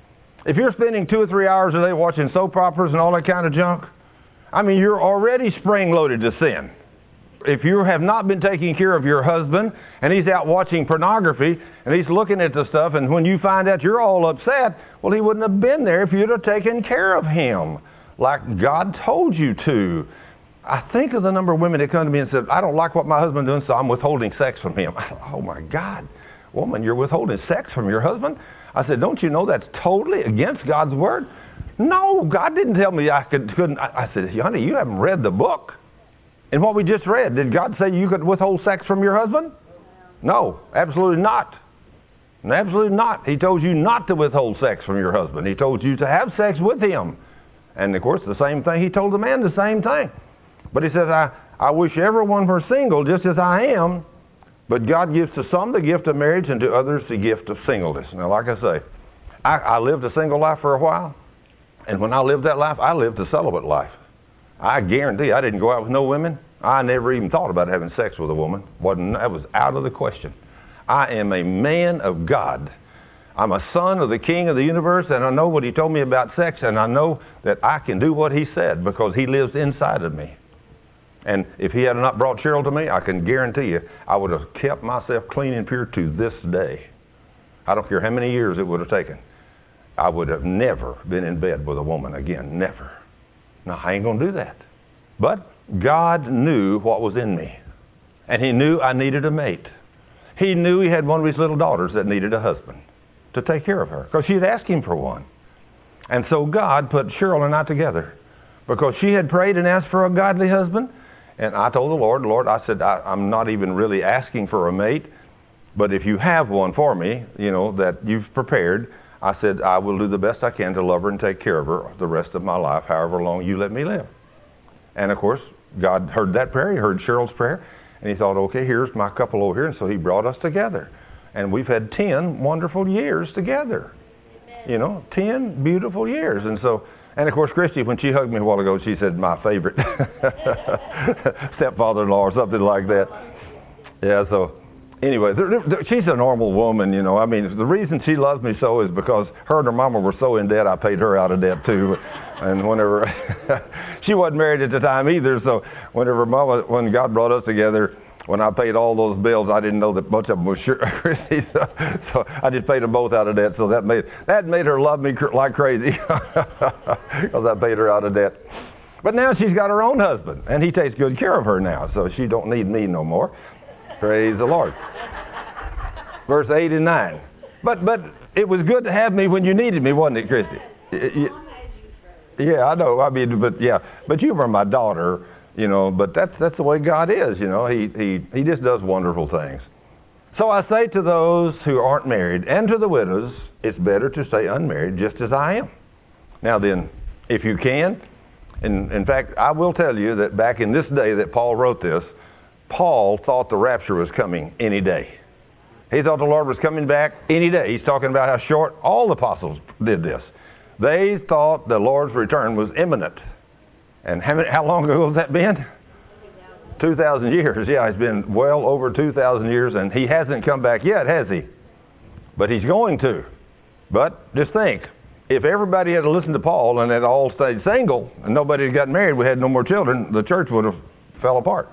If you're spending two or three hours a day watching soap operas and all that kind of junk, I mean, you're already spring-loaded to sin. If you have not been taking care of your husband and he's out watching pornography and he's looking at the stuff, and when you find out you're all upset, well, he wouldn't have been there if you'd have taken care of him like God told you to. I think of the number of women that come to me and said, I don't like what my husband's doing, so I'm withholding sex from him. Oh, my God. Woman, you're withholding sex from your husband? I said, don't you know that's totally against God's word? No, God didn't tell me I could, couldn't. I, I said, honey, you haven't read the book. And what we just read, did God say you could withhold sex from your husband? No, absolutely not. Absolutely not. He told you not to withhold sex from your husband. He told you to have sex with him. And, of course, the same thing, he told the man the same thing. But he says, I, I wish everyone were single just as I am, but God gives to some the gift of marriage and to others the gift of singleness. Now, like I say, I, I lived a single life for a while. And when I lived that life, I lived a celibate life. I guarantee I didn't go out with no women. I never even thought about having sex with a woman. Wasn't, that was out of the question. I am a man of God. I'm a son of the King of the universe, and I know what he told me about sex, and I know that I can do what he said because he lives inside of me. And if he had not brought Cheryl to me, I can guarantee you I would have kept myself clean and pure to this day. I don't care how many years it would have taken. I would have never been in bed with a woman again, never. No, I ain't going to do that. But God knew what was in me, and he knew I needed a mate. He knew he had one of his little daughters that needed a husband to take care of her, because she had asked him for one. And so God put Cheryl and I together, because she had prayed and asked for a godly husband. And I told the Lord, Lord, I said, I, I'm not even really asking for a mate, but if you have one for me, you know, that you've prepared, I said, I will do the best I can to love her and take care of her the rest of my life, however long you let me live. And, of course, God heard that prayer. He heard Cheryl's prayer. And he thought, okay, here's my couple over here. And so he brought us together. And we've had ten wonderful years together. Amen. You know, ten beautiful years. And so, and, of course, Christy, when she hugged me a while ago, she said, my favorite stepfather-in-law or something like that. Yeah, so... Anyway, they're, they're, she's a normal woman, you know. I mean, the reason she loves me so is because her and her mama were so in debt, I paid her out of debt too. And whenever, she wasn't married at the time either, so whenever mama, when God brought us together, when I paid all those bills, I didn't know that much of them was sure. so, so I just paid them both out of debt, so that made, that made her love me cr- like crazy because I paid her out of debt. But now she's got her own husband, and he takes good care of her now, so she don't need me no more. Praise the Lord. Verse eight and nine. But but it was good to have me when you needed me, wasn't it, Christy? Yeah, I know. I mean, but yeah, but you were my daughter, you know. But that's that's the way God is, you know. He he he just does wonderful things. So I say to those who aren't married and to the widows, it's better to stay unmarried, just as I am. Now then, if you can, and in fact, I will tell you that back in this day that Paul wrote this, Paul thought the rapture was coming any day. He thought the Lord was coming back any day. He's talking about how short all the apostles did this. They thought the Lord's return was imminent. And how, many, how long ago has that been? two thousand years. Yeah, it's been well over two thousand years, and he hasn't come back yet, has he? But he's going to. But just think, if everybody had listened to Paul and had all stayed single and nobody had gotten married, we had no more children, the church would have fell apart.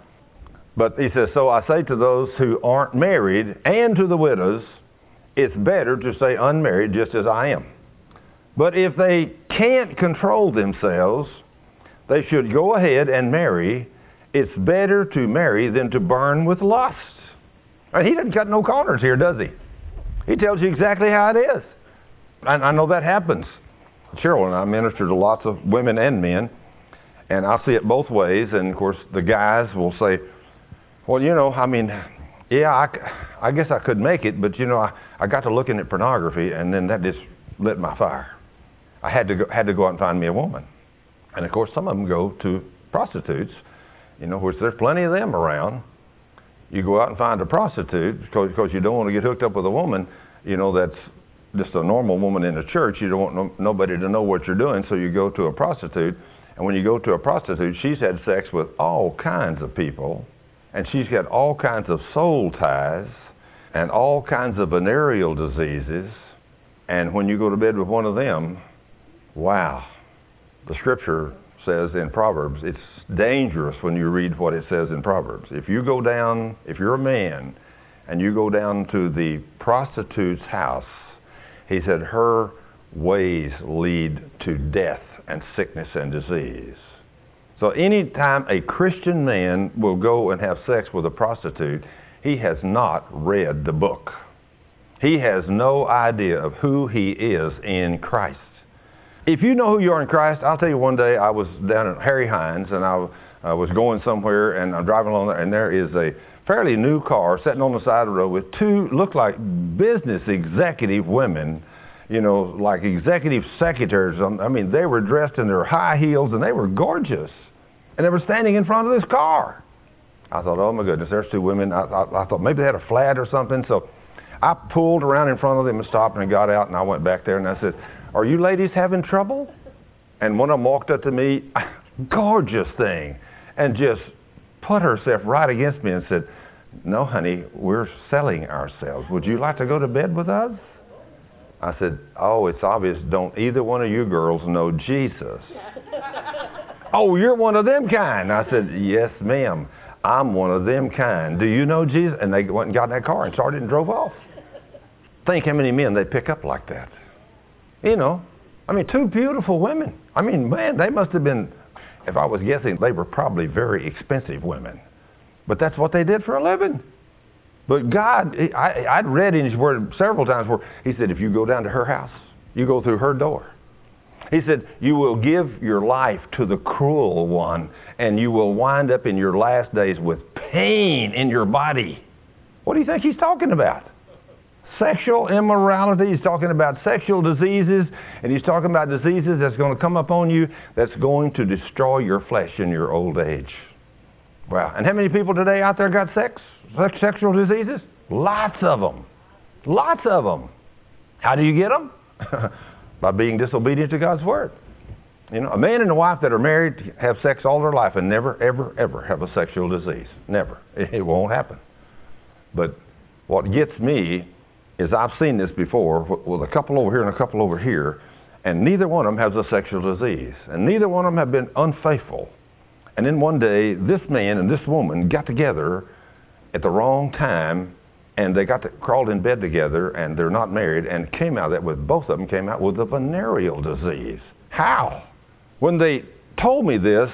But he says, so I say to those who aren't married and to the widows, it's better to stay unmarried just as I am. But if they can't control themselves, they should go ahead and marry. It's better to marry than to burn with lust. And he doesn't cut no corners here, does he? He tells you exactly how it is. And I know that happens. Cheryl and I minister to lots of women and men, and I see it both ways. And of course, the guys will say, well, you know, I mean, yeah, I, I guess I could make it, but you know, I, I got to looking at pornography, and then that just lit my fire. I had to go, had to go out and find me a woman. And of course, some of them go to prostitutes, you know, which there's plenty of them around. You go out and find a prostitute because, because you don't want to get hooked up with a woman, you know, that's just a normal woman in the church. You don't want no, nobody to know what you're doing, so you go to a prostitute. And when you go to a prostitute, she's had sex with all kinds of people, and she's got all kinds of soul ties and all kinds of venereal diseases. And when you go to bed with one of them, wow, the scripture says in Proverbs, it's dangerous when you read what it says in Proverbs. If you go down, if you're a man, and you go down to the prostitute's house, he said, her ways lead to death and sickness and disease. So anytime a Christian man will go and have sex with a prostitute, he has not read the book. He has no idea of who he is in Christ. If you know who you are in Christ, I'll tell you, one day I was down at Harry Hines, and I uh, was going somewhere, and I'm driving along there, and there is a fairly new car sitting on the side of the road with two, look like business executive women, you know, like executive secretaries. I mean, they were dressed in their high heels, and they were gorgeous. And they were standing in front of this car. I thought, oh my goodness, there's two women. I, I, I thought maybe they had a flat or something. So I pulled around in front of them and stopped and got out, and I went back there and I said, are you ladies having trouble? And one of them walked up to me, gorgeous thing, and just put herself right against me and said, no, honey, we're selling ourselves. Would you like to go to bed with us? I said, oh, it's obvious. Don't either one of you girls know Jesus. Oh, you're one of them kind. I said, yes, ma'am. I'm one of them kind. Do you know Jesus? And they went and got in that car and started and drove off. Think how many men they pick up like that. You know, I mean, two beautiful women. I mean, man, they must have been, if I was guessing, they were probably very expensive women. But that's what they did for a living. But God, I, I'd read in his word several times where he said, if you go down to her house, you go through her door. He said, you will give your life to the cruel one, and you will wind up in your last days with pain in your body. What do you think he's talking about? Sexual immorality. He's talking about sexual diseases, and he's talking about diseases that's going to come upon you that's going to destroy your flesh in your old age. Wow. And how many people today out there got sex, sex sexual diseases? Lots of them. Lots of them. How do you get them? By being disobedient to God's word. You know, a man and a wife that are married have sex all their life and never, ever, ever have a sexual disease. Never. It won't happen. But what gets me is I've seen this before with a couple over here and a couple over here, and neither one of them has a sexual disease, and neither one of them have been unfaithful. And then one day, this man and this woman got together at the wrong time, and they got to, crawled in bed together, and they're not married, and came out of that with, both of them came out with a venereal disease. How? When they told me this,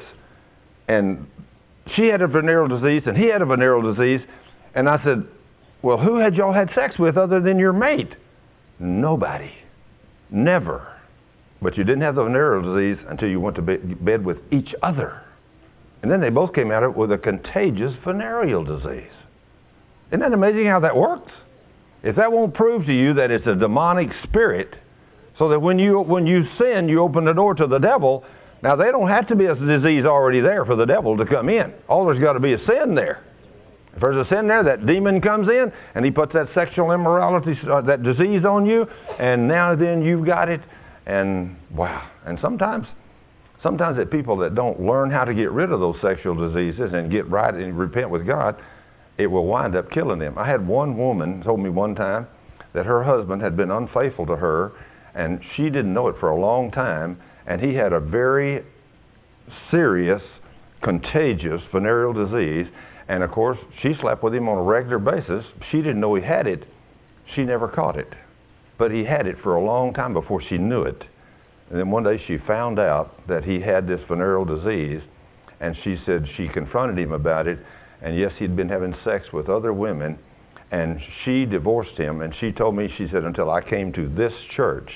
and she had a venereal disease, and he had a venereal disease, and I said, well, who had y'all had sex with other than your mate? Nobody. Never. But you didn't have the venereal disease until you went to bed with each other. And then they both came out of it with a contagious venereal disease. Isn't that amazing how that works? If that won't prove to you that it's a demonic spirit, so that when you when you sin, you open the door to the devil. Now, they don't have to be a disease already there for the devil to come in. All there's got to be a sin there. If there's a sin there, that demon comes in, and he puts that sexual immorality, uh, that disease on you, and now then you've got it, And wow, and sometimes, sometimes that people that don't learn how to get rid of those sexual diseases and get right and repent with God, it will wind up killing them. I had one woman told me one time that her husband had been unfaithful to her, and she didn't know it for a long time, and he had a very serious, contagious venereal disease, and of course, she slept with him on a regular basis. She didn't know he had it. She never caught it. But he had it for a long time before she knew it. And then one day she found out that he had this venereal disease, and she said she confronted him about it, and yes, he'd been having sex with other women, and she divorced him, and she told me, she said, until I came to this church,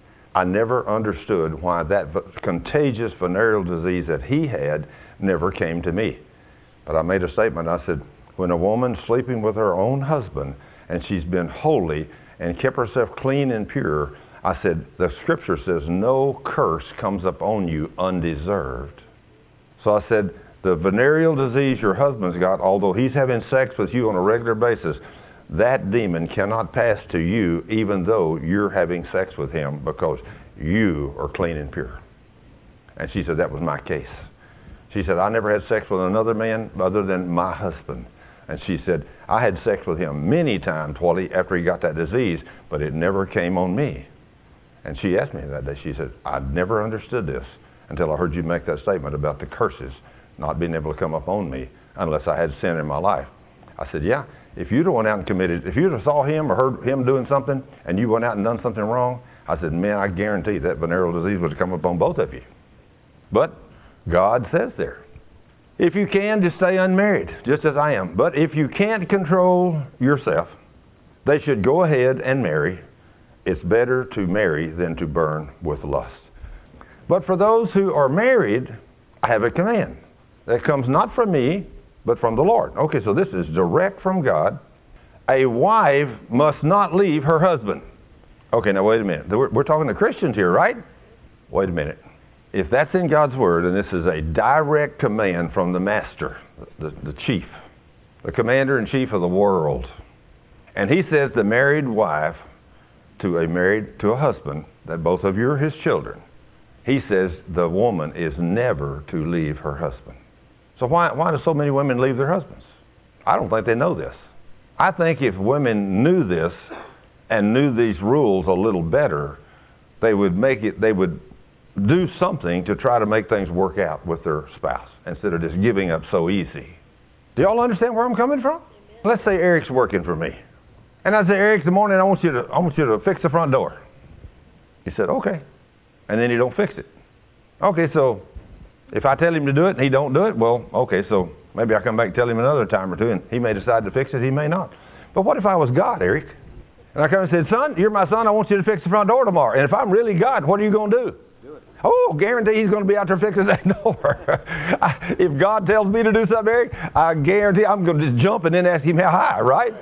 I never understood why that contagious venereal disease that he had never came to me. But I made a statement. I said, when a woman's sleeping with her own husband and she's been holy and kept herself clean and pure, I said, the scripture says no curse comes upon you undeserved. So I said, the venereal disease your husband's got, although he's having sex with you on a regular basis, that demon cannot pass to you even though you're having sex with him, because you are clean and pure. And she said, that was my case. She said, I never had sex with another man other than my husband. And she said, I had sex with him many times while he, after he got that disease, but it never came on me. And she asked me that day, she said, I never understood this until I heard you make that statement about the curses not being able to come up on me unless I had sin in my life. I said, yeah, if you'd have went out and committed, if you'd have saw him or heard him doing something and you went out and done something wrong, I said, man, I guarantee that venereal disease would have come upon both of you. But God says there, if you can, just stay unmarried, just as I am. But if you can't control yourself, they should go ahead and marry. It's better to marry than to burn with lust. But for those who are married, I have a command that comes not from me, but from the Lord. Okay, so this is direct from God. A wife must not leave her husband. Okay, now wait a minute. We're, we're talking to Christians here, right? Wait a minute. If that's in God's Word, and this is a direct command from the master, the, the chief, the commander-in-chief of the world, and he says the married wife to a married to a husband, that both of you are his children, he says the woman is never to leave her husband. So why, why do so many women leave their husbands? I don't think they know this. I think if women knew this and knew these rules a little better, they would make it, they would do something to try to make things work out with their spouse instead of just giving up so easy. Do y'all understand where I'm coming from? Let's say Eric's working for me. And I say, Eric, in the morning, I want you to, I want you to fix the front door. He said, okay. And then he don't fix it. Okay, so if I tell him to do it and he don't do it, well, okay, so maybe I come back and tell him another time or two, and he may decide to fix it, he may not. But what if I was God, Eric? And I come and said, son, you're my son, I want you to fix the front door tomorrow. And if I'm really God, what are you going to do? Oh, guarantee he's going to be out there fixing that door. I, if God tells me to do something, Eric, I guarantee I'm going to just jump and then ask him how high, right?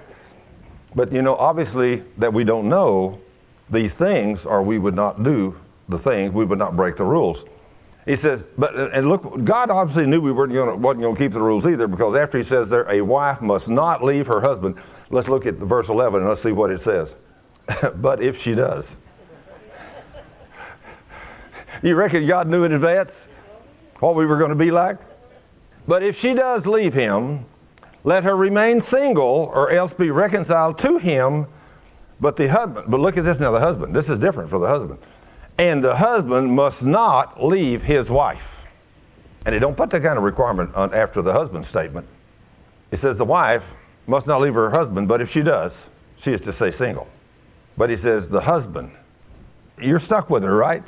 But, you know, obviously that we don't know these things, or we would not do the things, we would not break the rules. He says, but, and look, God obviously knew we weren't going to, wasn't going to keep the rules either, because after he says there, a wife must not leave her husband, let's look at verse eleven and let's see what it says. But if she does. You reckon God knew in advance what we were going to be like? But if she does leave him, let her remain single, or else be reconciled to him. But the husband, but look at this now, the husband. This is different for the husband. And the husband must not leave his wife. And it don't put that kind of requirement on after the husband statement. It says the wife must not leave her husband, but if she does, she is to stay single. But he says the husband, you're stuck with her, right?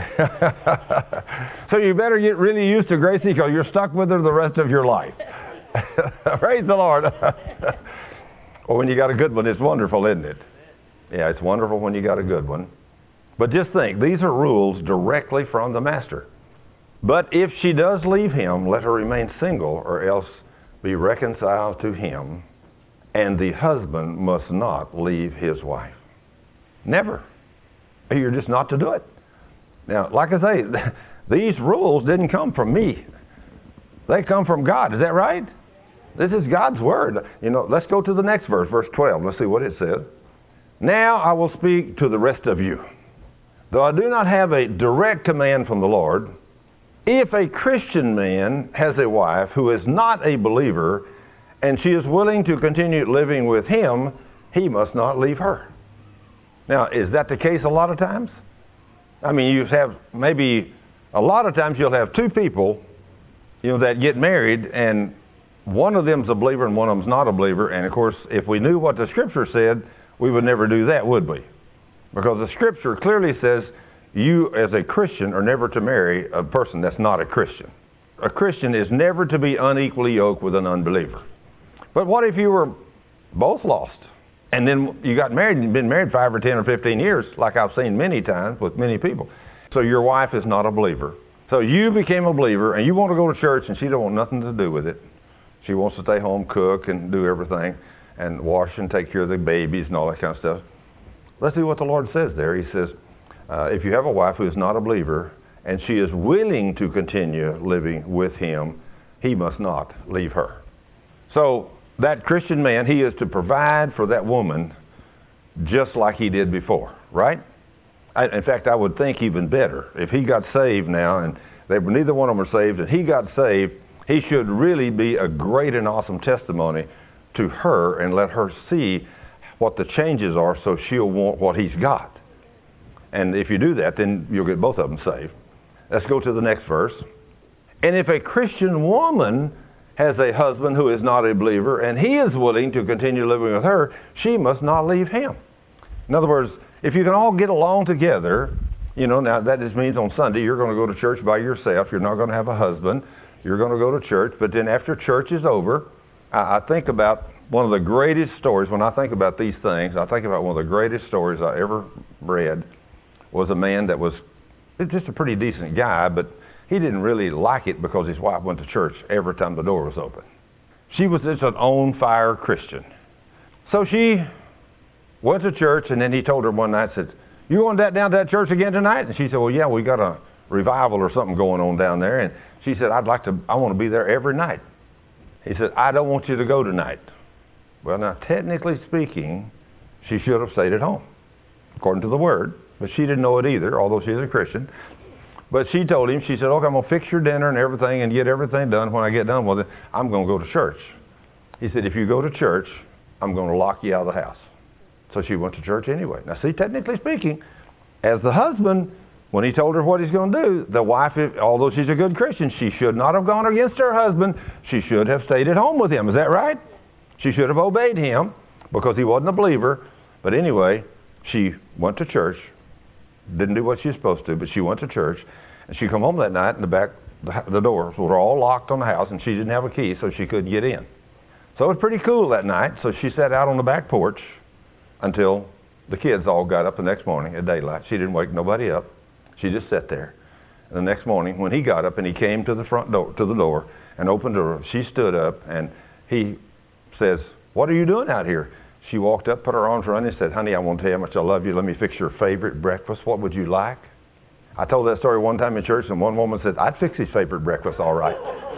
So you better get really used to Gracie, because you're stuck with her the rest of your life. Praise the Lord. Well, when you got a good one, it's wonderful, isn't it? Yeah, it's wonderful when you got a good one. But just think, these are rules directly from the master. But if she does leave him, let her remain single, or else be reconciled to him, and the husband must not leave his wife. Never. You're just not to do it. Now, like I say, these rules didn't come from me. They come from God. Is that right? This is God's word. You know, let's go to the next verse, verse twelve. Let's see what it says. Now I will speak to the rest of you. though I do not have a direct command from the Lord, if a Christian man has a wife who is not a believer and she is willing to continue living with him, he must not leave her. Now, is that the case a lot of times? I mean, you have maybe a lot of times you'll have two people, you know, that get married, and one of them's a believer and one of them's not a believer. And of course, if we knew what the Scripture said, we would never do that, would we? Because the Scripture clearly says you as a Christian are never to marry a person that's not a Christian. A Christian is never to be unequally yoked with an unbeliever. But what if you were both lost? And then you got married and you've been married five or ten or fifteen years, like I've seen many times with many people. So your wife is not a believer. So you became a believer and you want to go to church and she don't want nothing to do with it. She wants to stay home, cook, and do everything, and wash and take care of the babies and all that kind of stuff. Let's do what the Lord says there. He says, uh, if you have a wife who is not a believer and she is willing to continue living with him, he must not leave her. So that Christian man, he is to provide for that woman just like he did before, right? I, in fact, I would think even better. If he got saved now, and they were, neither one of them were saved, and he got saved, he should really be a great and awesome testimony to her and let her see what the changes are so she'll want what he's got. And if you do that, then you'll get both of them saved. Let's go to the next verse. And if a Christian woman has a husband who is not a believer and he is willing to continue living with her, she must not leave him. In other words, if you can all get along together, you know, now that just means on Sunday you're going to go to church by yourself. You're not going to have a husband. You're going to go to church. But then after church is over, I, I think about one of the greatest stories. When I think about these things, I think about one of the greatest stories I ever read was a man that was just a pretty decent guy, but he didn't really like it because his wife went to church every time the door was open. She was just an on-fire Christian. So she went to church, and then he told her one night, said, you going that down to that church again tonight? And she said, well, yeah, we got a revival or something going on down there. And she said, I'd like to, I want to be there every night. He said, I don't want you to go tonight. Well, now, technically speaking, she should have stayed at home, according to the Word. But she didn't know it either, although she's a Christian. But she told him, she said, okay, I'm going to fix your dinner and everything and get everything done. When I get done with it, I'm going to go to church. He said, if you go to church, I'm going to lock you out of the house. So she went to church anyway. Now, see, technically speaking, as the husband, when he told her what he's going to do, the wife, although she's a good Christian, she should not have gone against her husband. She should have stayed at home with him. Is that right? She should have obeyed him because he wasn't a believer. But anyway, she went to church, didn't do what she was supposed to, but she went to church. And she come home that night, and the back, the, the doors were all locked on the house, and she didn't have a key, so she couldn't get in. So it was pretty cool that night. So she sat out on the back porch until the kids all got up the next morning at daylight. She didn't wake nobody up. She just sat there. And the next morning, when he got up and he came to the front door, to the door, and opened the door, she stood up, and he says, what are you doing out here? She walked up, put her arms around him, and said, honey, I want to tell you how much I love you. Let me fix your favorite breakfast. What would you like? I told that story one time in church, and one woman said, I'd fix his favorite breakfast all right.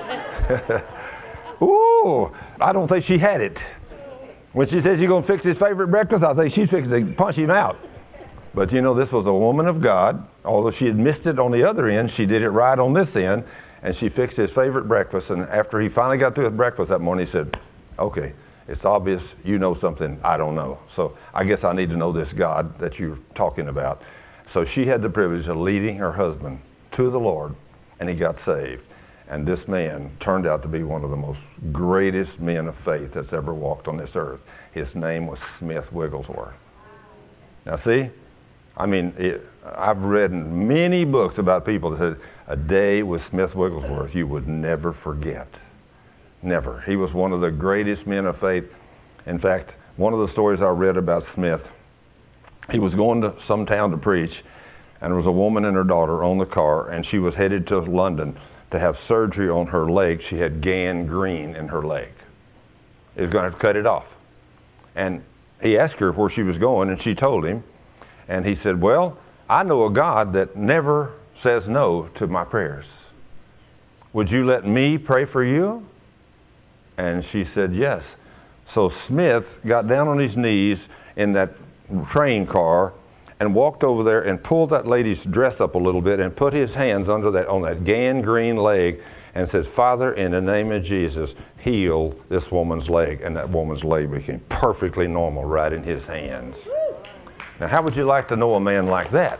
Ooh, I don't think she had it. When she says you're going to fix his favorite breakfast, I think she's fixing to punch him out. But you know, this was a woman of God. Although she had missed it on the other end, she did it right on this end, and she fixed his favorite breakfast. And after he finally got through his breakfast that morning, he said, okay, it's obvious you know something I don't know. So I guess I need to know this God that you're talking about. So she had the privilege of leading her husband to the Lord, and he got saved. And this man turned out to be one of the most greatest men of faith that's ever walked on this earth. His name was Smith Wigglesworth. Now see, I mean, it, I've read many books about people that said, a day with Smith Wigglesworth you would never forget. Never. He was one of the greatest men of faith. In fact, one of the stories I read about Smith, he was going to some town to preach, and there was a woman and her daughter on the car, and she was headed to London to have surgery on her leg. She had gangrene in her leg. He was going to have to cut it off. And he asked her where she was going, and she told him. And he said, well, I know a God that never says no to my prayers. Would you let me pray for you? And she said, yes. So Smith got down on his knees in that train car and walked over there and pulled that lady's dress up a little bit and put his hands under that, on that gangrene leg, and said, Father, in the name of Jesus, heal this woman's leg. And that woman's leg became perfectly normal right in his hands. Now, how would you like to know a man like that?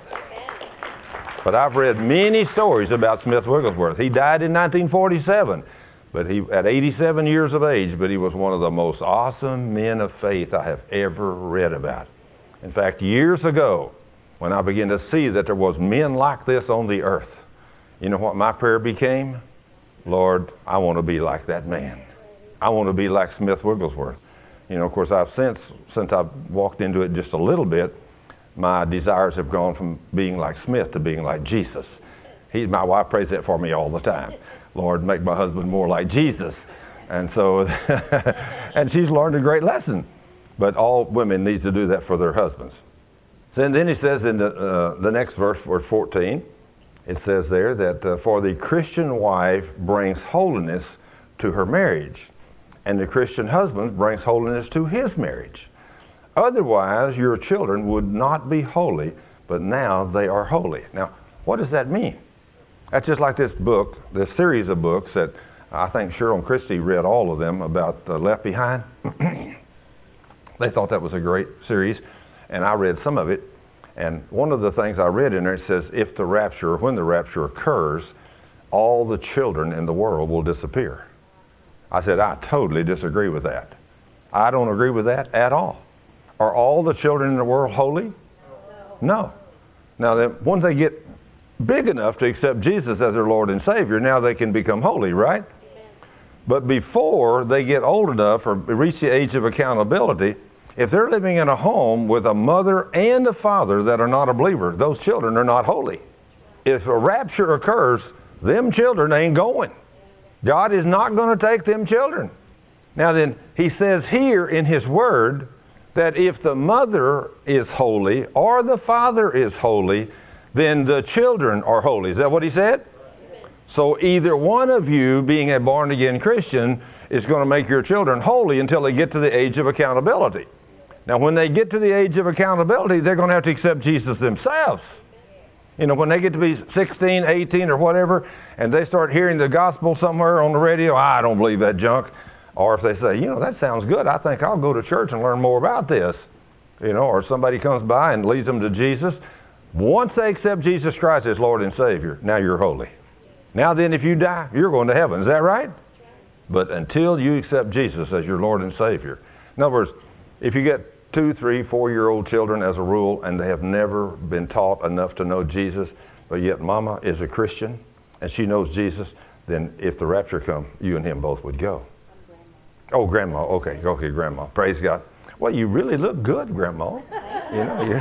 But I've read many stories about Smith Wigglesworth. He died in nineteen forty-seven, but he at eighty-seven years of age, but he was one of the most awesome men of faith I have ever read about. In fact, years ago, when I began to see that there was men like this on the earth, you know what my prayer became? Lord, I want to be like that man. I want to be like Smith Wigglesworth. You know, of course, I've since, since I've walked into it just a little bit, my desires have gone from being like Smith to being like Jesus. He, my wife prays that for me all the time. Lord, make my husband more like Jesus. And so, and she's learned a great lesson. But all women need to do that for their husbands. And then he says in the, uh, the next verse, verse fourteen, it says there that uh, for the Christian wife brings holiness to her marriage, and the Christian husband brings holiness to his marriage. Otherwise, your children would not be holy, but now they are holy. Now, what does that mean? That's just like this book, this series of books that I think Cheryl and Christy read all of them about uh, Left Behind. They thought that was a great series, and I read some of it. And one of the things I read in there, it says, if the rapture, or when the rapture occurs, all the children in the world will disappear. I said, I totally disagree with that. I don't agree with that at all. Are all the children in the world holy? No. Now, then, once they get big enough to accept Jesus as their Lord and Savior, now they can become holy, right? But before they get old enough or reach the age of accountability, if they're living in a home with a mother and a father that are not a believer, those children are not holy. If a rapture occurs, them children ain't going. God is not going to take them children. Now then, he says here in his word that if the mother is holy or the father is holy, then the children are holy. Is that what he said? So either one of you, being a born-again Christian, is going to make your children holy until they get to the age of accountability. Now, when they get to the age of accountability, they're going to have to accept Jesus themselves. You know, when they get to be sixteen, eighteen, or whatever, and they start hearing the gospel somewhere on the radio, I don't believe that junk. Or if they say, you know, that sounds good, I think I'll go to church and learn more about this. You know, or somebody comes by and leads them to Jesus. Once they accept Jesus Christ as Lord and Savior, now you're holy. Now then, if you die, you're going to heaven. Is that right? But until you accept Jesus as your Lord and Savior. In other words, if you get two, three, four-year-old children as a rule, and they have never been taught enough to know Jesus, but yet Mama is a Christian, and she knows Jesus, then if the rapture comes, you and him both would go. Oh, Grandma. Okay, okay, Grandma. Praise God. Well, you really look good, Grandma. You know, you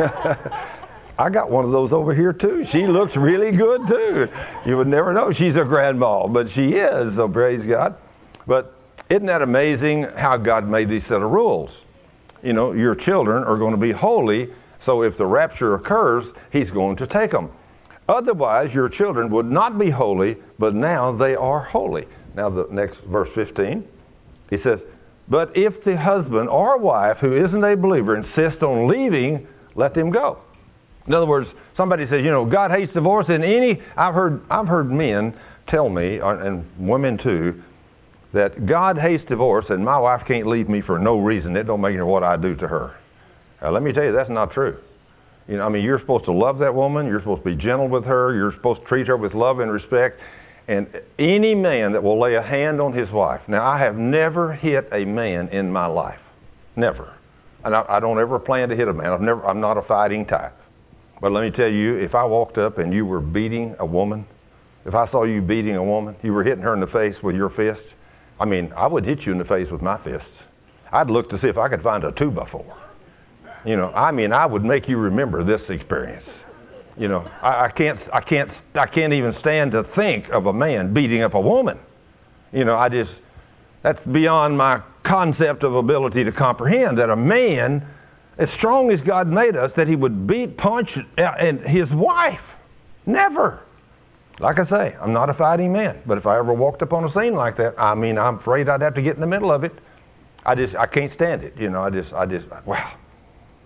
I got one of those over here, too. She looks really good, too. You would never know she's a grandma, but she is, so praise God. But isn't that amazing how God made these set of rules? You know, your children are going to be holy, so if the rapture occurs, he's going to take them. Otherwise, your children would not be holy, but now they are holy. Now, the next verse fifteen, he says, but if the husband or wife who isn't a believer insists on leaving, let them go. In other words, somebody says, you know, God hates divorce. And any, I've heard, I've heard men tell me, and women too, that God hates divorce and my wife can't leave me for no reason. It don't matter what I do to her. Now, let me tell you, that's not true. You know, I mean, you're supposed to love that woman. You're supposed to be gentle with her. You're supposed to treat her with love and respect. And any man that will lay a hand on his wife. Now, I have never hit a man in my life. Never. And I, I don't ever plan to hit a man. I've never, I'm not a fighting type. But let me tell you, if I walked up and you were beating a woman, if I saw you beating a woman, you were hitting her in the face with your fist, I mean, I would hit you in the face with my fists. I'd look to see if I could find a two by four. You know, I mean, I would make you remember this experience. You know, I, I can't, I can't, I can't even stand to think of a man beating up a woman. You know, I just, that's beyond my concept of ability to comprehend that a man, as strong as God made us, that he would beat, punch, and his wife. Never. Like I say, I'm not a fighting man, but if I ever walked up on a scene like that, I mean, I'm afraid I'd have to get in the middle of it. I just, I can't stand it. You know, I just, I just, wow.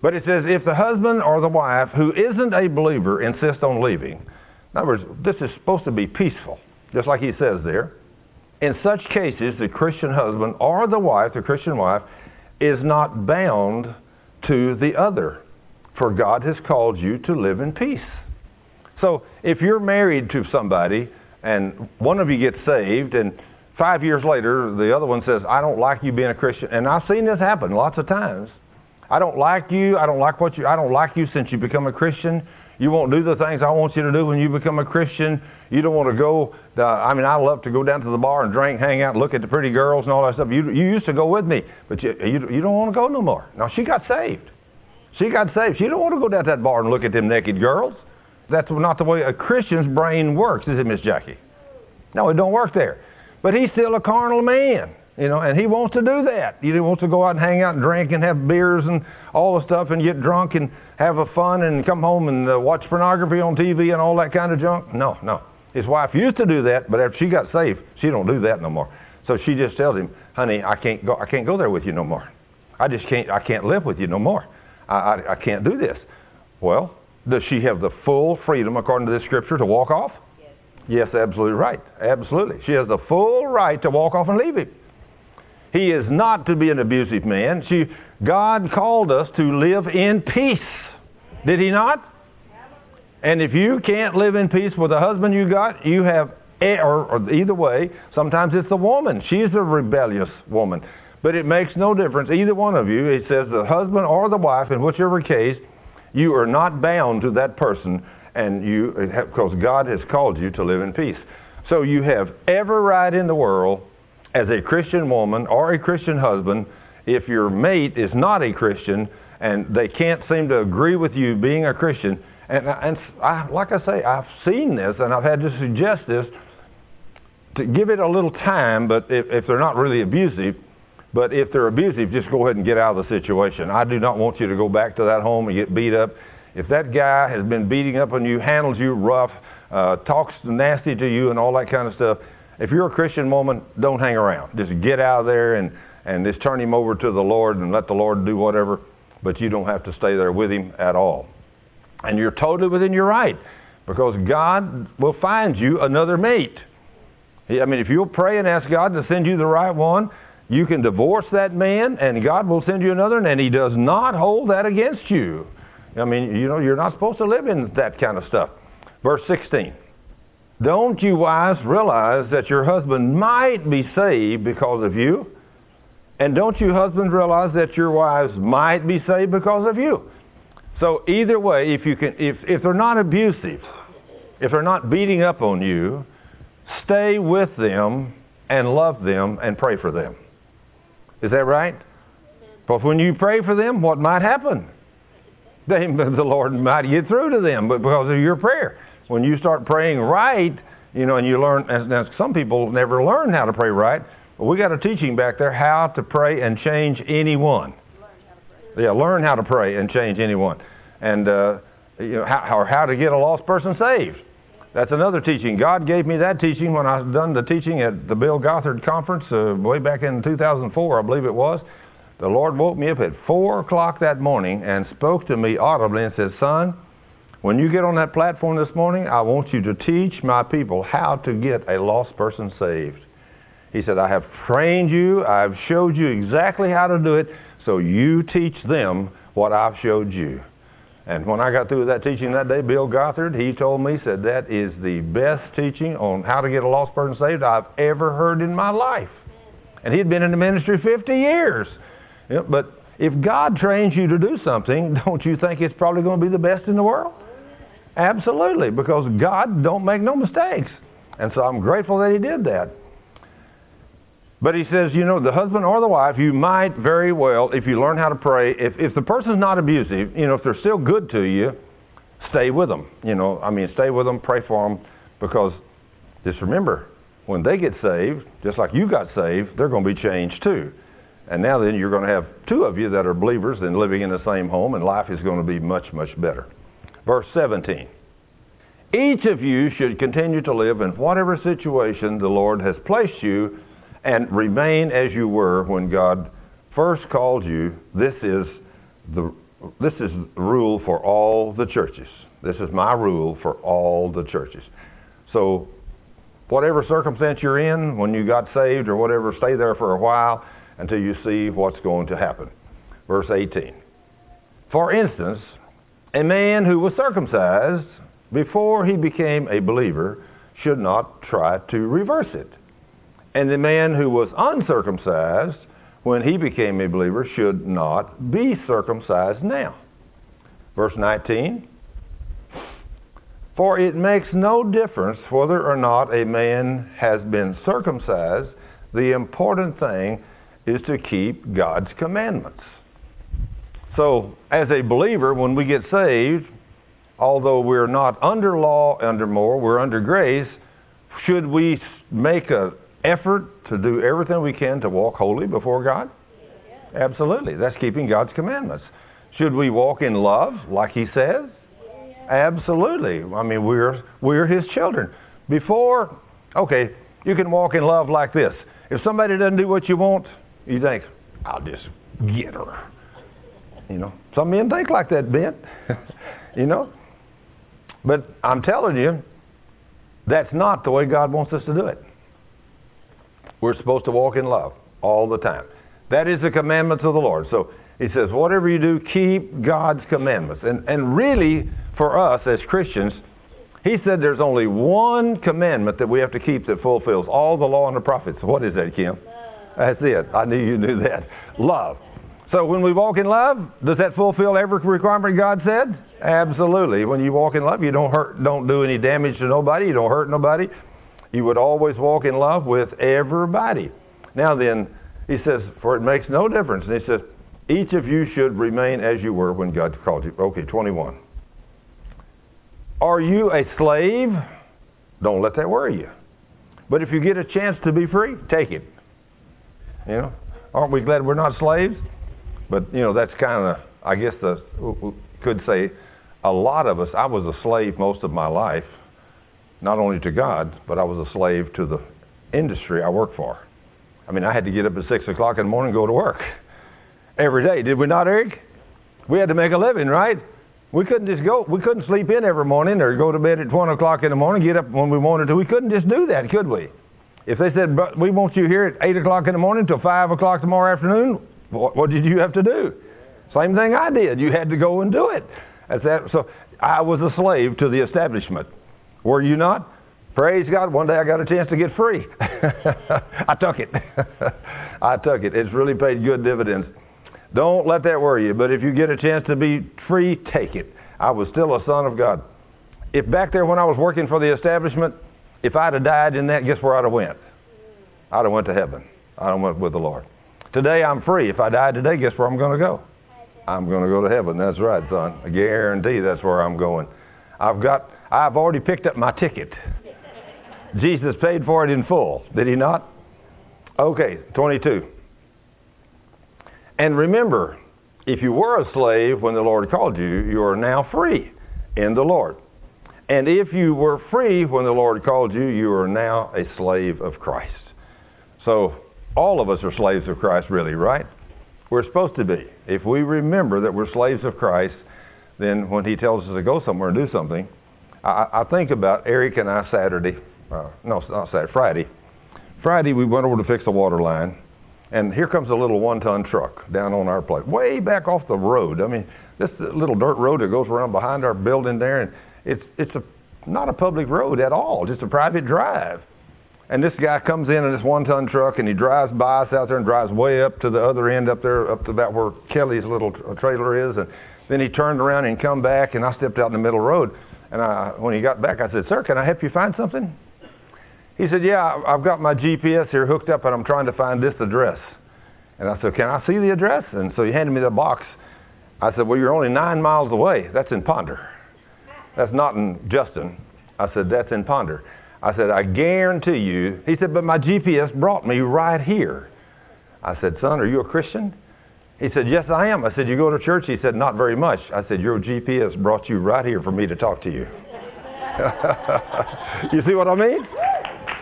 But it says, if the husband or the wife who isn't a believer insists on leaving. In other words, this is supposed to be peaceful, just like he says there. In such cases, the Christian husband or the wife, the Christian wife, is not bound to the other, for God has called you to live in peace. So if you're married to somebody and one of you gets saved and five years later the other one says, I don't like you being a Christian, and I've seen this happen lots of times. I don't like you, I don't like what you, I don't like you since you become a Christian. You won't do the things I want you to do when you become a Christian. You don't want to go, uh, I mean, I love to go down to the bar and drink, hang out, look at the pretty girls and all that stuff. You, you used to go with me, but you, you, you don't want to go no more. Now, she got saved. She got saved. She don't want to go down to that bar and look at them naked girls. That's not the way a Christian's brain works, is it, Miss Jackie? No, it don't work there. But he's still a carnal man. You know, and he wants to do that. He wants to go out and hang out and drink and have beers and all the stuff and get drunk and have a fun and come home and uh, watch pornography on T V and all that kind of junk. No, no. His wife used to do that, but after she got saved, she don't do that no more. So she just tells him, honey, I can't go, I can't go there with you no more. I just can't, I can't live with you no more. I, I, I can't do this. Well, does she have the full freedom, according to this scripture, to walk off? Yes, yes, absolutely right. Absolutely. She has the full right to walk off and leave him. He is not to be an abusive man. She, God called us to live in peace. Did he not? And if you can't live in peace with the husband you got, you have, or, or either way, sometimes it's the woman. She's a rebellious woman. But it makes no difference. Either one of you, it says the husband or the wife, in whichever case, you are not bound to that person, and you, because God has called you to live in peace. So you have every right in the world, as a Christian woman or a Christian husband, if your mate is not a Christian and they can't seem to agree with you being a Christian, and, and I, like I say, I've seen this and I've had to suggest this, to give it a little time, but if, if they're not really abusive, but if they're abusive, just go ahead and get out of the situation. I do not want you to go back to that home and get beat up. If that guy has been beating up on you, handles you rough, uh, talks nasty to you and all that kind of stuff, if you're a Christian woman, don't hang around. Just get out of there and, and just turn him over to the Lord and let the Lord do whatever, but you don't have to stay there with him at all. And you're totally within your right, because God will find you another mate. I mean, if you'll pray and ask God to send you the right one, you can divorce that man and God will send you another, and he does not hold that against you. I mean, you know, you're not supposed to live in that kind of stuff. Verse sixteen. Don't you wives realize that your husband might be saved because of you? And don't you husbands realize that your wives might be saved because of you? So either way, if you can, if, if they're not abusive, if they're not beating up on you, stay with them and love them and pray for them. Is that right? Because when you pray for them, what might happen? They, the Lord might get through to them, but because of your prayer. When you start praying right, you know, and you learn, and some people never learn how to pray right, but we got a teaching back there how to pray and change anyone. Yeah, learn how to pray and change anyone. And, uh, you know, how, or how to get a lost person saved. That's another teaching. God gave me that teaching when I was done the teaching at the Bill Gothard Conference uh, way back in two thousand four, I believe it was. The Lord woke me up at four o'clock that morning and spoke to me audibly and said, son, when you get on that platform this morning, I want you to teach my people how to get a lost person saved. He said, I have trained you, I've showed you exactly how to do it, so you teach them what I've showed you. And when I got through with that teaching that day, Bill Gothard, he told me, said, that is the best teaching on how to get a lost person saved I've ever heard in my life. And he'd been in the ministry fifty years. Yeah, but if God trains you to do something, don't you think it's probably going to be the best in the world? Absolutely, because God don't make no mistakes. And so I'm grateful that he did that. But he says, you know, the husband or the wife, you might very well, if you learn how to pray, if, if the person's not abusive, you know, if they're still good to you, stay with them. You know, I mean, stay with them, pray for them, because just remember, when they get saved, just like you got saved, they're going to be changed too. And now then you're going to have two of you that are believers and living in the same home, and life is going to be much, much better. Verse seventeen. Each of you should continue to live in whatever situation the Lord has placed you, and remain as you were when God first called you. This is the this is the rule for all the churches. This is my rule for all the churches. So whatever circumstance you're in when you got saved or whatever, stay there for a while until you see what's going to happen. Verse eighteen. For instance, a man who was circumcised before he became a believer should not try to reverse it. And the man who was uncircumcised when he became a believer should not be circumcised now. Verse nineteen. For it makes no difference whether or not a man has been circumcised. The important thing is to keep God's commandments. So, as a believer, when we get saved, although we're not under law, under more, we're under grace, should we make an effort to do everything we can to walk holy before God? Yeah. Absolutely. That's keeping God's commandments. Should we walk in love, like He says? Yeah. Absolutely. I mean, we're, we're His children. Before, okay, you can walk in love like this. If somebody doesn't do what you want, you think, I'll just get her. You know, some men think like that, Ben. You know? But I'm telling you, that's not the way God wants us to do it. We're supposed to walk in love all the time. That is the commandments of the Lord. So He says, whatever you do, keep God's commandments. And, and really, for us as Christians, He said there's only one commandment that we have to keep that fulfills all the law and the prophets. What is that, Kim? That's it. I knew you knew that. Love. So when we walk in love, does that fulfill every requirement God said? Absolutely. When you walk in love, you don't hurt, don't do any damage to nobody. You don't hurt nobody. You would always walk in love with everybody. Now then, He says, for it makes no difference. And He says, each of you should remain as you were when God called you. Okay, twenty-one. Are you a slave? Don't let that worry you. But if you get a chance to be free, take it. You know, aren't we glad we're not slaves? But, you know, that's kind of, I guess, the could say a lot of us, I was a slave most of my life, not only to God, but I was a slave to the industry I work for. I mean, I had to get up at six o'clock in the morning and go to work every day. Did we not, Eric? We had to make a living, right? We couldn't just go, we couldn't sleep in every morning or go to bed at one o'clock in the morning, get up when we wanted to. We couldn't just do that, could we? If they said, but we want you here at eight o'clock in the morning till five o'clock tomorrow afternoon, what, what did you have to do? Same thing I did. You had to go and do it. That's that. So I was a slave to the establishment. Were you not? Praise God. One day I got a chance to get free. I took it. I took it. It's really paid good dividends. Don't let that worry you. But if you get a chance to be free, take it. I was still a son of God. If back there when I was working for the establishment, if I'd have died in that, guess where I'd have went? I'd have went to heaven. I'd have went with the Lord. Today I'm free. If I die today, guess where I'm going to go? I'm going to go to heaven. That's right, son. I guarantee that's where I'm going. I've got, I've already picked up my ticket. Jesus paid for it in full. Did He not? Okay, twenty-two. And remember, if you were a slave when the Lord called you, you are now free in the Lord. And if you were free when the Lord called you, you are now a slave of Christ. So all of us are slaves of Christ, really, right? We're supposed to be. If we remember that we're slaves of Christ, then when He tells us to go somewhere and do something, I, I think about Eric and I Saturday, uh, no, not Saturday, Friday. Friday we went over to fix the water line, and here comes a little one-ton truck down on our place, way back off the road. I mean, this little dirt road that goes around behind our building there, and it's it's a not a public road at all, just a private drive. And this guy comes in in this one-ton truck, and he drives by us out there and drives way up to the other end up there, up to about where Kelly's little trailer is. And then he turned around and come back, and I stepped out in the middle of the road. And I, when he got back, I said, "Sir, can I help you find something?" He said, "Yeah, I've got my G P S here hooked up, and I'm trying to find this address." And I said, "Can I see the address?" And so he handed me the box. I said, "Well, you're only nine miles away. That's in Ponder. That's not in Justin." I said, "That's in Ponder." I said, "I guarantee you." He said, "But my G P S brought me right here." I said, "Son, are you a Christian?" He said, "Yes, I am." I said, "You go to church?" He said, "Not very much." I said, "Your G P S brought you right here for me to talk to you." You see what I mean?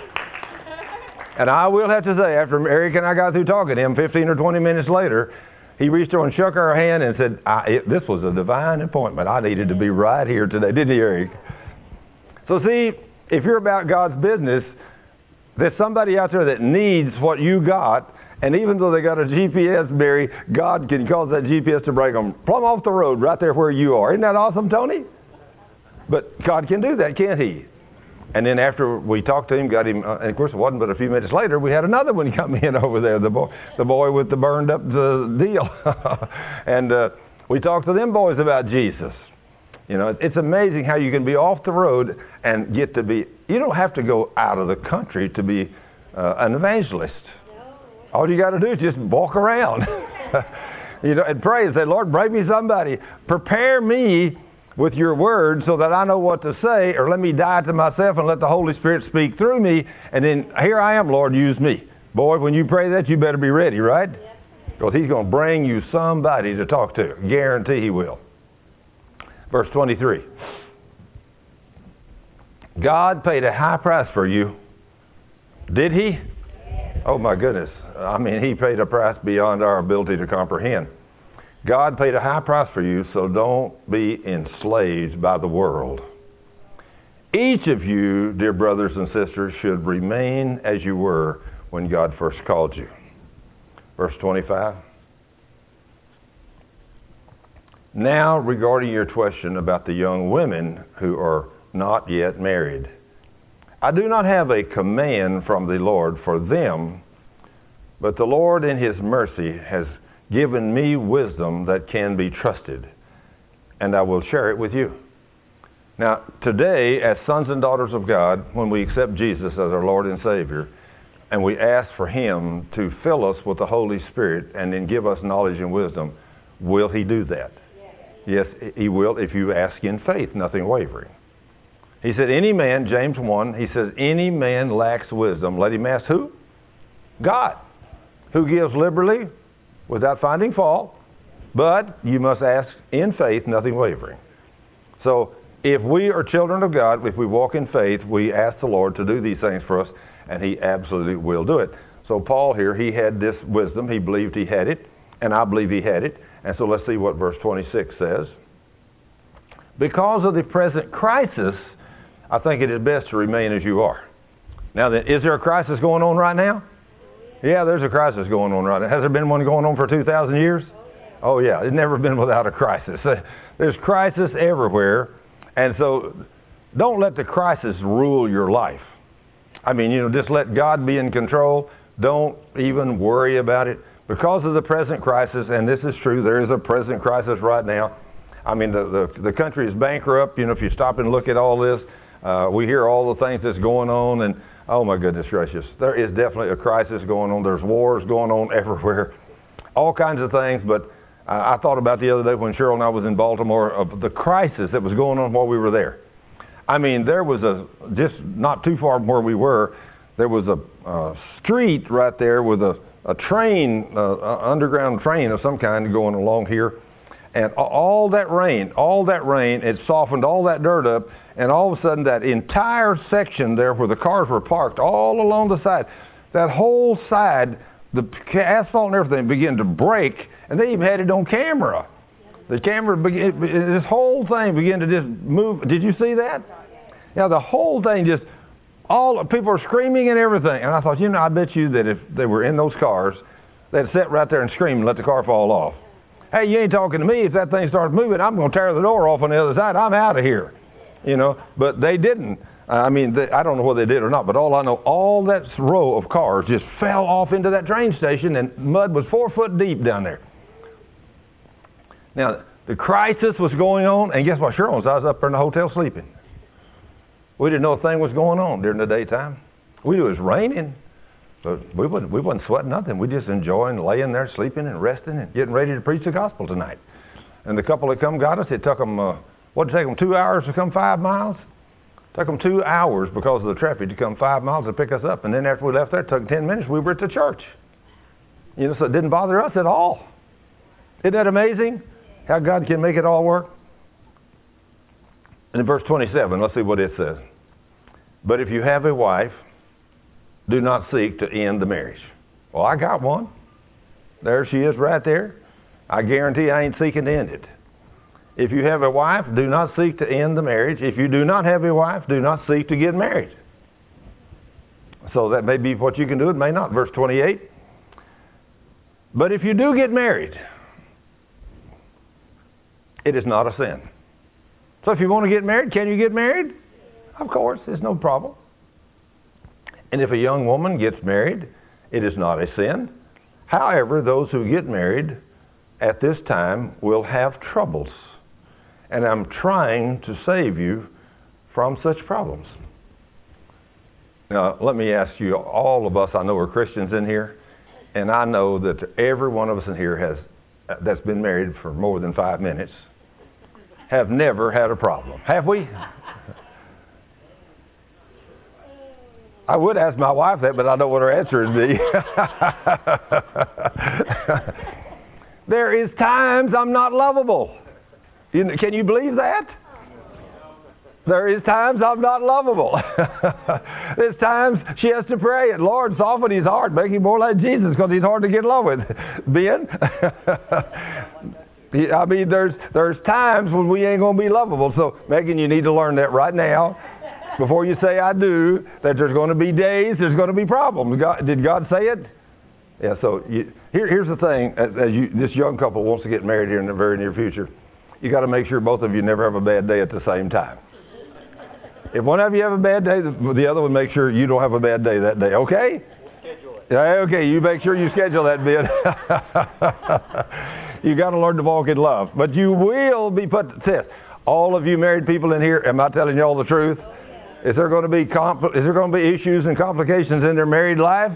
And I will have to say, after Eric and I got through talking to him, fifteen or twenty minutes later, he reached over and shook our hand and said, I, it, this was a divine appointment. I needed to be right here today. Didn't he, Eric? So see, if you're about God's business, there's somebody out there that needs what you got. And even though they got a G P S, Barry, God can cause that G P S to bring them plumb off the road right there where you are. Isn't that awesome, Tony? But God can do that, can't he? And then after we talked to him, got him, uh, and of course it wasn't but a few minutes later, we had another one come in over there, the boy, the boy with the burned up uh, deal. and uh, we talked to them boys about Jesus. You know, it's amazing how you can be off the road and get to be, you don't have to go out of the country to be uh, an evangelist. All you got to do is just walk around, you know, and pray and say, Lord, bring me somebody. Prepare me with your word so that I know what to say, or let me die to myself and let the Holy Spirit speak through me. And then here I am, Lord, use me. Boy, when you pray that, you better be ready, right? Because he's going to bring you somebody to talk to. Guarantee he will. Verse twenty-three. God paid a high price for you. Did he? Oh my goodness. I mean, he paid a price beyond our ability to comprehend. God paid a high price for you, so don't be enslaved by the world. Each of you, dear brothers and sisters, should remain as you were when God first called you. Verse twenty-five. Now, regarding your question about the young women who are not yet married, I do not have a command from the Lord for them, but the Lord in his mercy has given me wisdom that can be trusted, and I will share it with you. Now, today, as sons and daughters of God, when we accept Jesus as our Lord and Savior, and we ask for him to fill us with the Holy Spirit and then give us knowledge and wisdom, will he do that? Yes, he will if you ask in faith, nothing wavering. He said, any man, James one, he says, any man lacks wisdom, let him ask who? God, who gives liberally without finding fault, but you must ask in faith, nothing wavering. So if we are children of God, if we walk in faith, we ask the Lord to do these things for us, and he absolutely will do it. So Paul here, he had this wisdom. He believed he had it, and I believe he had it. And so let's see what verse twenty-six says. Because of the present crisis, I think it is best to remain as you are. Now then, is there a crisis going on right now? Yeah, there's a crisis going on right now. Has there been one going on for two thousand years? Oh yeah, it's never been without a crisis. There's crisis everywhere. And so don't let the crisis rule your life. I mean, you know, just let God be in control. Don't even worry about it. Because of the present crisis, and this is true, there is a present crisis right now. I mean, the, the, the country is bankrupt. You know, if you stop and look at all this, uh, we hear all the things that's going on, and oh my goodness gracious, there is definitely a crisis going on. There's wars going on everywhere, all kinds of things. But uh, I thought about the other day when Cheryl and I was in Baltimore of the crisis that was going on while we were there. I mean, there was a, just not too far from where we were, there was a, a street right there with a, a train, uh, uh, underground train of some kind going along here. And all that rain, all that rain, it softened all that dirt up, and all of a sudden that entire section there where the cars were parked all along the side, that whole side, the asphalt and everything began to break, and they even had it on camera. The camera, began, this whole thing began to just move. Did you see that? Yeah, the whole thing just, all people are screaming and everything. And I thought, you know, I bet you that if they were in those cars, they'd sit right there and scream and let the car fall off. Hey, you ain't talking to me. If that thing starts moving, I'm going to tear the door off on the other side. I'm out of here. You know, but they didn't. I mean, they, I don't know whether they did or not, but all I know, all that row of cars just fell off into that train station, and mud was four foot deep down there. Now, the crisis was going on, and guess what? Cheryl was, I was up there in the hotel sleeping. We didn't know a thing was going on during the daytime. We knew it was raining, but we wasn't, we wasn't sweating nothing. We just enjoying laying there, sleeping and resting and getting ready to preach the gospel tonight. And the couple that come got us, it took them, uh, what did it take them, two hours to come five miles? It took them two hours because of the traffic to come five miles to pick us up. And then after we left there, it took ten minutes, we were at the church. You know, so it didn't bother us at all. Isn't that amazing? How God can make it all work? And in verse twenty-seven, let's see what it says. But if you have a wife, do not seek to end the marriage. Well, I got one. There she is right there. I guarantee I ain't seeking to end it. If you have a wife, do not seek to end the marriage. If you do not have a wife, do not seek to get married. So that may be what you can do, it may not. Verse twenty-eight. But if you do get married, it is not a sin. So if you want to get married, can you get married? Of course, there's no problem. And if a young woman gets married, it is not a sin. However, those who get married at this time will have troubles. And I'm trying to save you from such problems. Now, let me ask you, all of us, I know are Christians in here, and I know that every one of us in here has, that's been married for more than five minutes, have never had a problem. Have we? I would ask my wife that, but I know what her answer would be. There is times I'm not lovable. You, can you believe that? There is times I'm not lovable. There's times she has to pray, and Lord, soften his heart, make him more like Jesus, because he's hard to get in love with. Ben? I mean, there's there's times when we ain't going to be lovable. So, Megan, you need to learn that right now. Before you say I do, that there's going to be days, there's going to be problems. God, did God say it? Yeah, so you, here, here's the thing. As, as you, this young couple wants to get married here in the very near future, you got to make sure both of you never have a bad day at the same time. If one of you have a bad day, the, the other one make sure you don't have a bad day that day, okay? Schedule it. Yeah, okay, you make sure you schedule that, Ben. You got to learn to walk in love. But you will be put to test. All of you married people in here, am I telling you all the truth? Is there going to be compl- is there going to be issues and complications in their married life?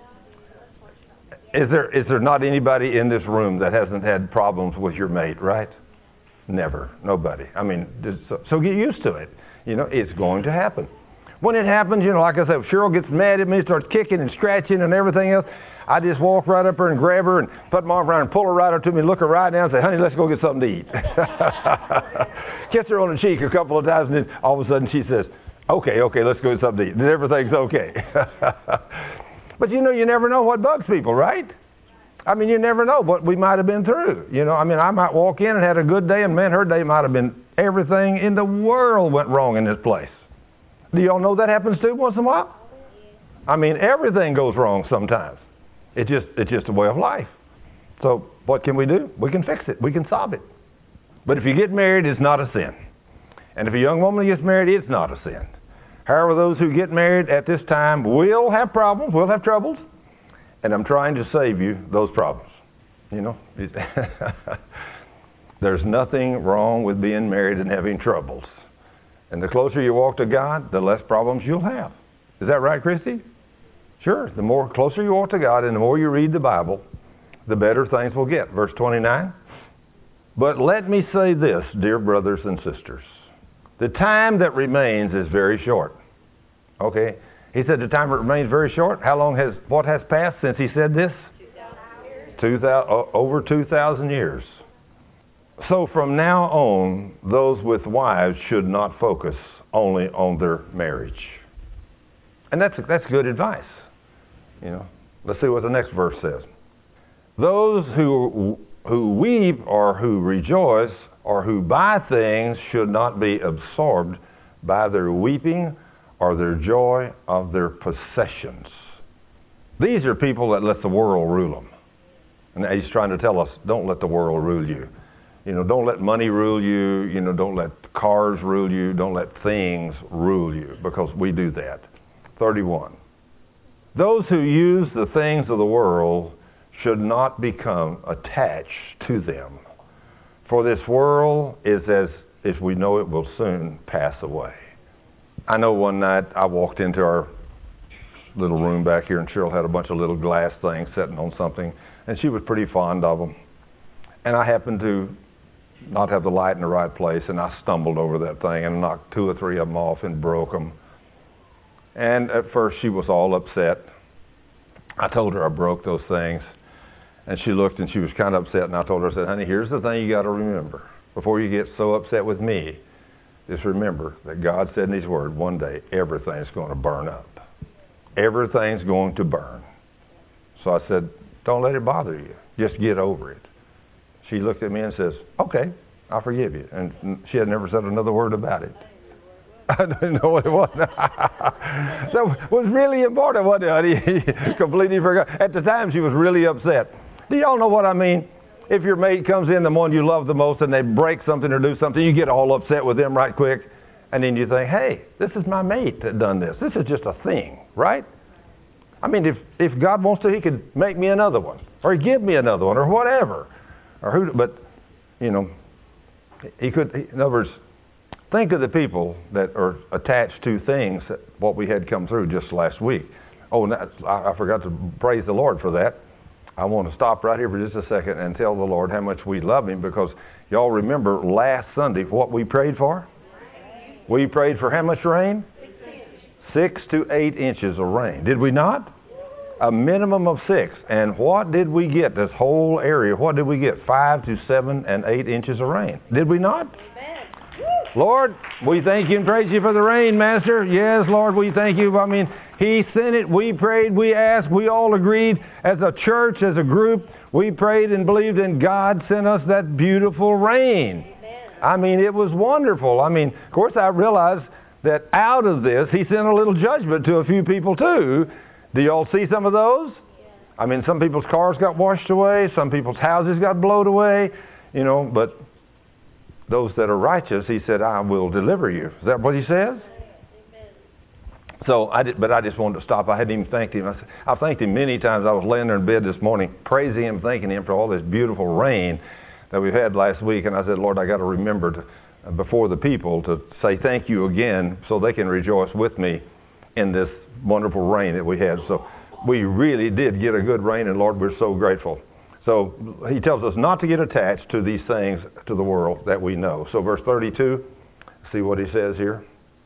Is there is there not anybody in this room that hasn't had problems with your mate, right? Never. Nobody. I mean, so, so get used to it. You know, it's going to happen. When it happens, you know, like I said, if Cheryl gets mad at me, starts kicking and scratching and everything else, I just walk right up her and grab her and put my arm around her and pull her right up to me, look her right down and say, honey, let's go get something to eat. Kiss her on the cheek a couple of times, and then all of a sudden she says, okay, okay, let's go get something to eat. Then everything's okay. But you know, you never know what bugs people, right? I mean, you never know what we might have been through. You know, I mean, I might walk in and had a good day, and man, her day might have been, everything in the world went wrong in this place. Do y'all know that happens too once in a while? I mean, everything goes wrong sometimes. It just, it's just a way of life. So what can we do? We can fix it. We can solve it. But if you get married, it's not a sin. And if a young woman gets married, it's not a sin. However, those who get married at this time will have problems, will have troubles. And I'm trying to save you those problems. You know, there's nothing wrong with being married and having troubles. And the closer you walk to God, the less problems you'll have. Is that right, Christy? Sure. The more closer you walk to God and the more you read the Bible, the better things will get. Verse twenty-nine. But let me say this, dear brothers and sisters. The time that remains is very short. Okay? He said the time that remains very short. How long has, what has passed since he said this? two thousand years. Over two thousand years. So from now on, those with wives should not focus only on their marriage. And that's, that's good advice. You know, let's see what the next verse says. Those who, who weep or who rejoice or who buy things should not be absorbed by their weeping or their joy of their possessions. These are people that let the world rule them. And he's trying to tell us, don't let the world rule you. You know, don't let money rule you. You know, don't let cars rule you. Don't let things rule you, because we do that. thirty-one. Those who use the things of the world should not become attached to them. For this world is as if we know it will soon pass away. I know one night I walked into our little room back here, and Cheryl had a bunch of little glass things sitting on something, and she was pretty fond of them. And I happened to not have the light in the right place, and I stumbled over that thing and knocked two or three of them off and broke them. And at first she was all upset. I told her I broke those things, and she looked and she was kind of upset, and I told her, I said, honey, here's the thing you got to remember. Before you get so upset with me, just remember that God said in his word, one day everything's going to burn up. Everything's going to burn. So I said, don't let it bother you. Just get over it. she looked at me and says, okay, I'll forgive you. And she had never said another word about it. I didn't know what it was. That was really important, wasn't it, honey? Completely forgot. At the time, she was really upset. Do y'all know what I mean? If your mate comes in, the one you love the most, and they break something or do something, you get all upset with them right quick. And then you think, hey, this is my mate that done this. This is just a thing, right? I mean, if, if God wants to, he could make me another one, or give me another one, or whatever. Or who? But, you know, he could, he, in other words, think of the people that are attached to things, that, what we had come through just last week. Oh, I, I forgot to praise the Lord for that. I want to stop right here for just a second and tell the Lord how much we love him, because y'all remember last Sunday what we prayed for? We prayed for how much rain? Six to eight inches of rain. Did we not? A minimum of six. And what did we get? This whole area, what did we get? Five to seven and eight inches of rain. Did we not? Amen. Lord, we thank you and praise you for the rain, Master. Yes, Lord, we thank you. I mean, he sent it. We prayed. We asked. We all agreed as a church, as a group. We prayed and believed, and God sent us that beautiful rain. I mean, it was wonderful. I mean, of course, I realized that out of this, he sent a little judgment to a few people too. Do y'all see some of those? Yeah. I mean, some people's cars got washed away. Some people's houses got blown away. You know, but those that are righteous, he said, I will deliver you. Is that what he says? Amen. So, I did, but I just wanted to stop. I hadn't even thanked him. I, said, I thanked him many times. I was laying there in bed this morning, praising him, thanking him for all this beautiful rain that we've had last week. And I said, Lord, I got to remember to, uh, before the people to say thank you again so they can rejoice with me in this wonderful rain that we had. So we really did get a good rain, and Lord, we're so grateful. So he tells us not to get attached to these things, to the world that we know. So verse thirty-two, see what he says here.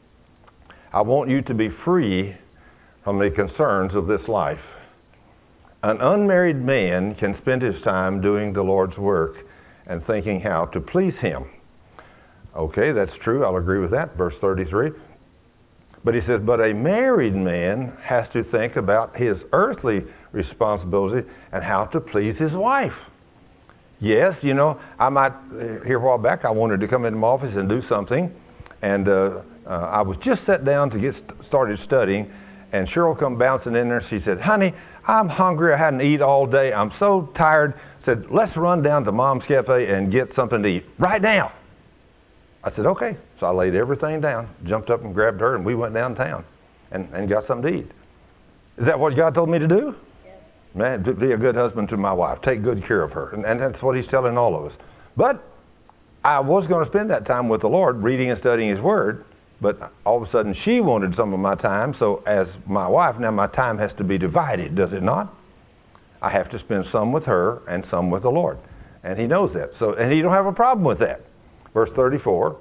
I want you to be free from the concerns of this life. An unmarried man can spend his time doing the Lord's work and thinking how to please him. Okay, that's true. I'll agree with that. Verse thirty-three. But he says, but a married man has to think about his earthly responsibility and how to please his wife. Yes, you know, I might, here a while back, I wanted to come into my office and do something. And uh, uh, I was just sat down to get st- started studying. And Cheryl come bouncing in there. She said, honey, I'm hungry. I hadn't eaten all day. I'm so tired. Said, let's run down to Mom's Cafe and get something to eat right now. I said, okay. So I laid everything down, jumped up and grabbed her, and we went downtown and, and got something to eat. Is that what God told me to do? Yes. Man, to be a good husband to my wife. Take good care of her. And, and that's what he's telling all of us. But I was going to spend that time with the Lord, reading and studying his word. But all of a sudden, she wanted some of my time. So as my wife, now my time has to be divided, does it not? I have to spend some with her and some with the Lord. And he knows that. So, and he don't have a problem with that. Verse thirty-four,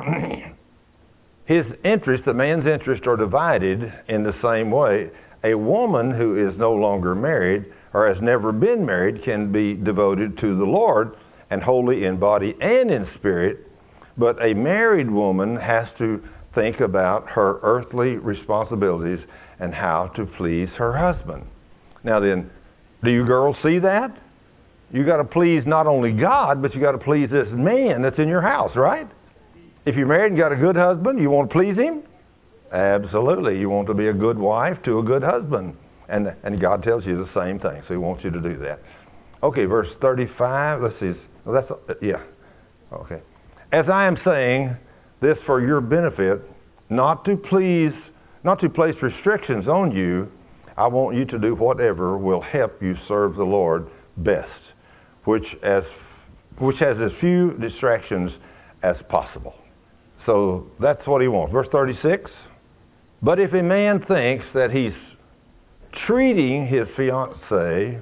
his interest, the man's interest, are divided in the same way. A woman who is no longer married or has never been married can be devoted to the Lord and holy in body and in spirit. But a married woman has to think about her earthly responsibilities and how to please her husband. Now then, do you girls see that? You got to please not only God, but you got to please this man that's in your house, right? If you're married and got a good husband, you want to please him? Absolutely. You want to be a good wife to a good husband. And, and God tells you the same thing, so he wants you to do that. Okay, verse thirty-five. Let's see. Well, that's, yeah. Okay. As I am saying this for your benefit, not to please, not to place restrictions on you, I want you to do whatever will help you serve the Lord best, which as which has as few distractions as possible. So that's what he wants. Verse thirty-six. But if a man thinks that he's treating his fiancée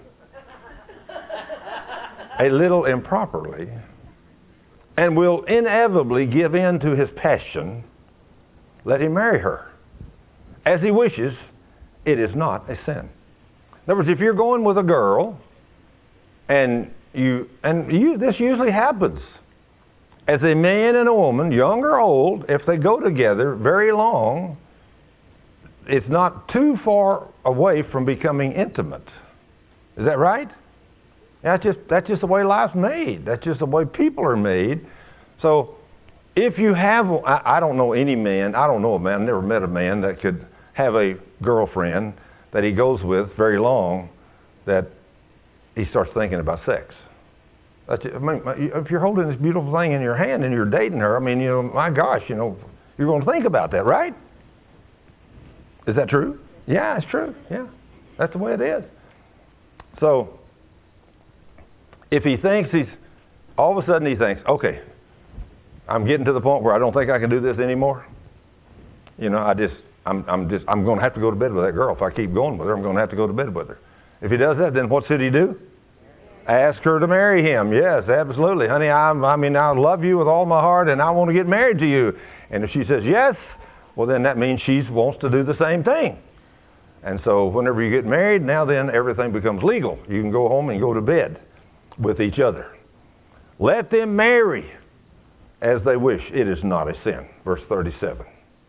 a little improperly and will inevitably give in to his passion, let him marry her. As he wishes, it is not a sin. In other words, if you're going with a girl, and you, and you, this usually happens. As a man and a woman, young or old, if they go together very long, it's not too far away from becoming intimate. Is that right? That's just, that's just the way life's made. That's just the way people are made. So if you have, I, I don't know any man, I don't know a man, I've never met a man that could have a girlfriend that he goes with very long that he starts thinking about sex. That's, I mean, if you're holding this beautiful thing in your hand and you're dating her, I mean, you know, my gosh, you know, you're going to think about that, right? Is that true? Yeah, it's true. Yeah, that's the way it is. So if he thinks he's, all of a sudden he thinks, okay, I'm getting to the point where I don't think I can do this anymore. You know, I just, I'm, I'm just, I'm going to have to go to bed with that girl. If I keep going with her, I'm going to have to go to bed with her. If he does that, then what should he do? Ask her to marry him. Yes, absolutely. Honey, I'm, I mean, I love you with all my heart and I want to get married to you. And if she says yes, well, then that means she wants to do the same thing. And so whenever you get married, now then everything becomes legal. You can go home and go to bed with each other. Let them marry as they wish. It is not a sin. Verse thirty-seven.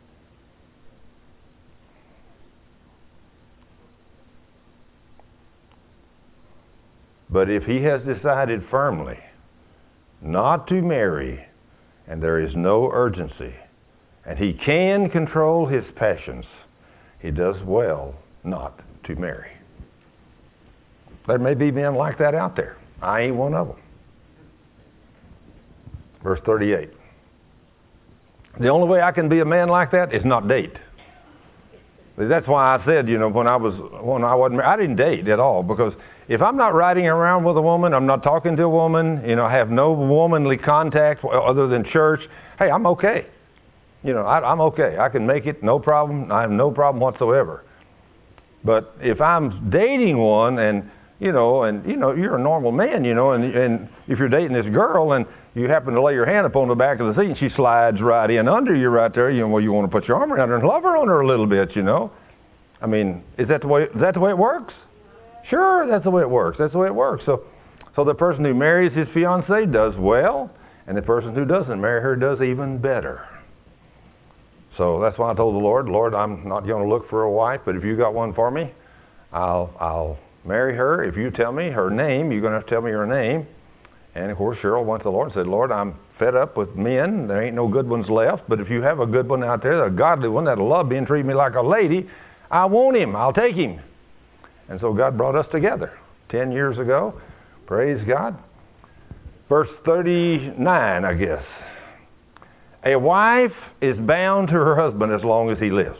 But if he has decided firmly not to marry, and there is no urgency, and he can control his passions, he does well not to marry. There may be men like that out there. I ain't one of them. Verse thirty-eight. The only way I can be a man like that is not date. That's why I said, you know, when I was, when I wasn't, I didn't date at all, because if I'm not riding around with a woman, I'm not talking to a woman, you know, I have no womanly contact other than church, hey, I'm okay. You know, I, I'm okay. I can make it, no problem. I have no problem whatsoever. But if I'm dating one and, you know, and, you know, you're a normal man, you know, and, and if you're dating this girl and you happen to lay your hand upon the back of the seat and she slides right in under you right there, you know, well, you want to put your arm around her and love her on her a little bit, you know. I mean, is that the way, is that the way it works? Sure, that's the way it works. That's the way it works. So, so the person who marries his fiancée does well, and the person who doesn't marry her does even better. So that's why I told the Lord, Lord, I'm not going to look for a wife, but if you got one for me, I'll, I'll marry her. If you tell me her name, you're going to have to tell me her name. And of course, Cheryl went to the Lord and said, Lord, I'm fed up with men. There ain't no good ones left. But if you have a good one out there, a godly one that'll love me and treat me like a lady, I want him. I'll take him. And so God brought us together ten years ago. Praise God. Verse thirty-nine, I guess. A wife is bound to her husband as long as he lives.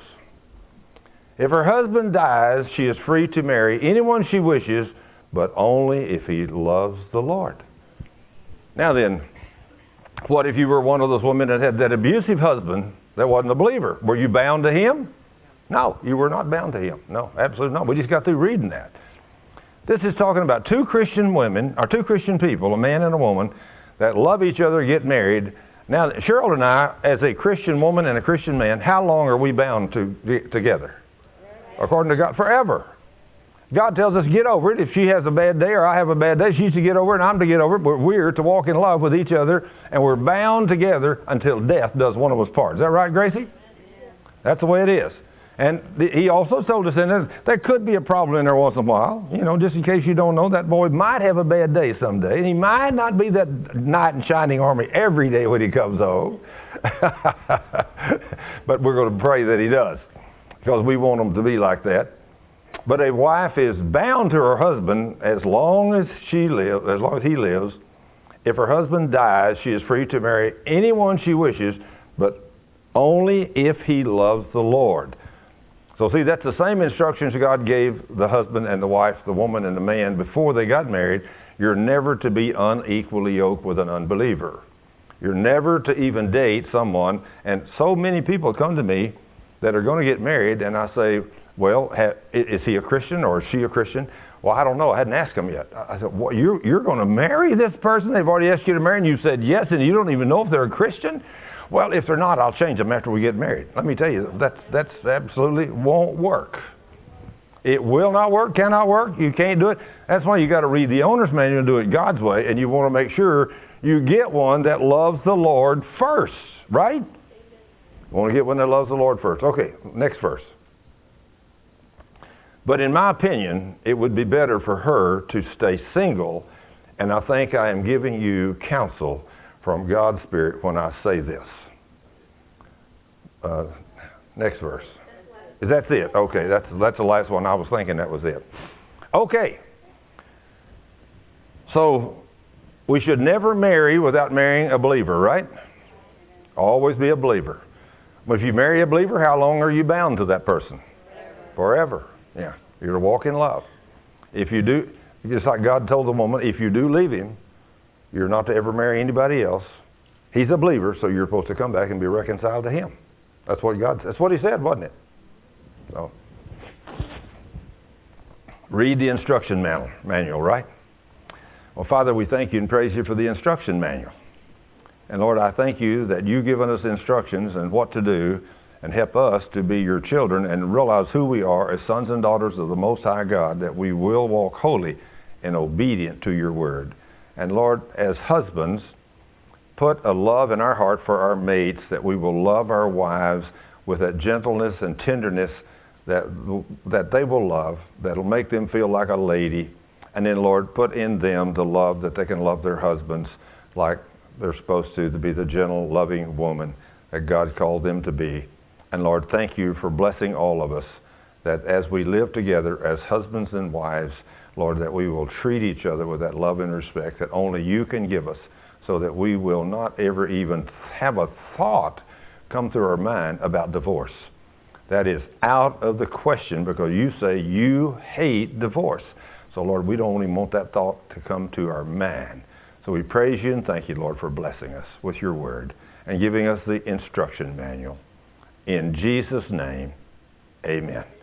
If her husband dies, she is free to marry anyone she wishes, but only if he loves the Lord. Now then, what if you were one of those women that had that abusive husband that wasn't a believer? Were you bound to him? No, you were not bound to him. No, absolutely not. We just got through reading that. This is talking about two Christian women, or two Christian people, a man and a woman, that love each other, get married. Now, Cheryl and I, as a Christian woman and a Christian man, how long are we bound to get together? According to God, forever. God tells us, get over it. If she has a bad day or I have a bad day, she's to get over it and I'm to get over it. But we're to walk in love with each other, and we're bound together until death does one of us part. Is that right, Gracie? That's the way it is. And the, he also told us in there, there could be a problem in there once in a while. You know, just in case you don't know, that boy might have a bad day someday. And he might not be that knight in shining armor every day when he comes home. But we're going to pray that he does, because we want him to be like that. But a wife is bound to her husband as long as she lives, as long as he lives. If her husband dies, she is free to marry anyone she wishes, but only if he loves the Lord. So see, that's the same instructions God gave the husband and the wife, the woman and the man before they got married. You're never to be unequally yoked with an unbeliever. You're never to even date someone. And so many people come to me that are going to get married, and I say, well, ha, is he a Christian or is she a Christian? Well, I don't know. I hadn't asked them yet. I said, well, you're, you're going to marry this person? They've already asked you to marry, and you said yes, and you don't even know if they're a Christian? Well, if they're not, I'll change them after we get married. Let me tell you, that's, that's absolutely won't work. It will not work, cannot work. You can't do it. That's why you got to read the owner's manual and do it God's way, and you want to make sure you get one that loves the Lord first, right? You want to get one that loves the Lord first. Okay, next verse. But in my opinion, it would be better for her to stay single And I think I am giving you counsel from God's Spirit when I say this. Uh, next verse. Is that it? Okay, that's, that's the last one. I was thinking that was it. Okay. So, we should never marry without marrying a believer, right? Always be a believer. But if you marry a believer, how long are you bound to that person? Forever. Forever. Yeah. You're to walk in love. If you do, just like God told the woman, if you do leave him, you're not to ever marry anybody else. He's a believer, so you're supposed to come back and be reconciled to him. That's what God, that's what he said, wasn't it? So, read the instruction manual, right? Well, Father, we thank you and praise you for the instruction manual. And Lord, I thank you that you've given us instructions and what to do and help us to be your children and realize who we are as sons and daughters of the Most High God, that we will walk holy and obedient to your word. And Lord, as husbands, put a love in our heart for our mates, that we will love our wives with that gentleness and tenderness that, that they will love, that will make them feel like a lady. And then, Lord, put in them the love that they can love their husbands like they're supposed to, to be the gentle, loving woman that God called them to be. And Lord, thank you for blessing all of us, that as we live together as husbands and wives, Lord, that we will treat each other with that love and respect that only you can give us, so that we will not ever even have a thought come through our mind about divorce. That is out of the question, because you say you hate divorce. So Lord, we don't even want that thought to come to our mind. So we praise you and thank you, Lord, for blessing us with your word and giving us the instruction manual. In Jesus' name, amen.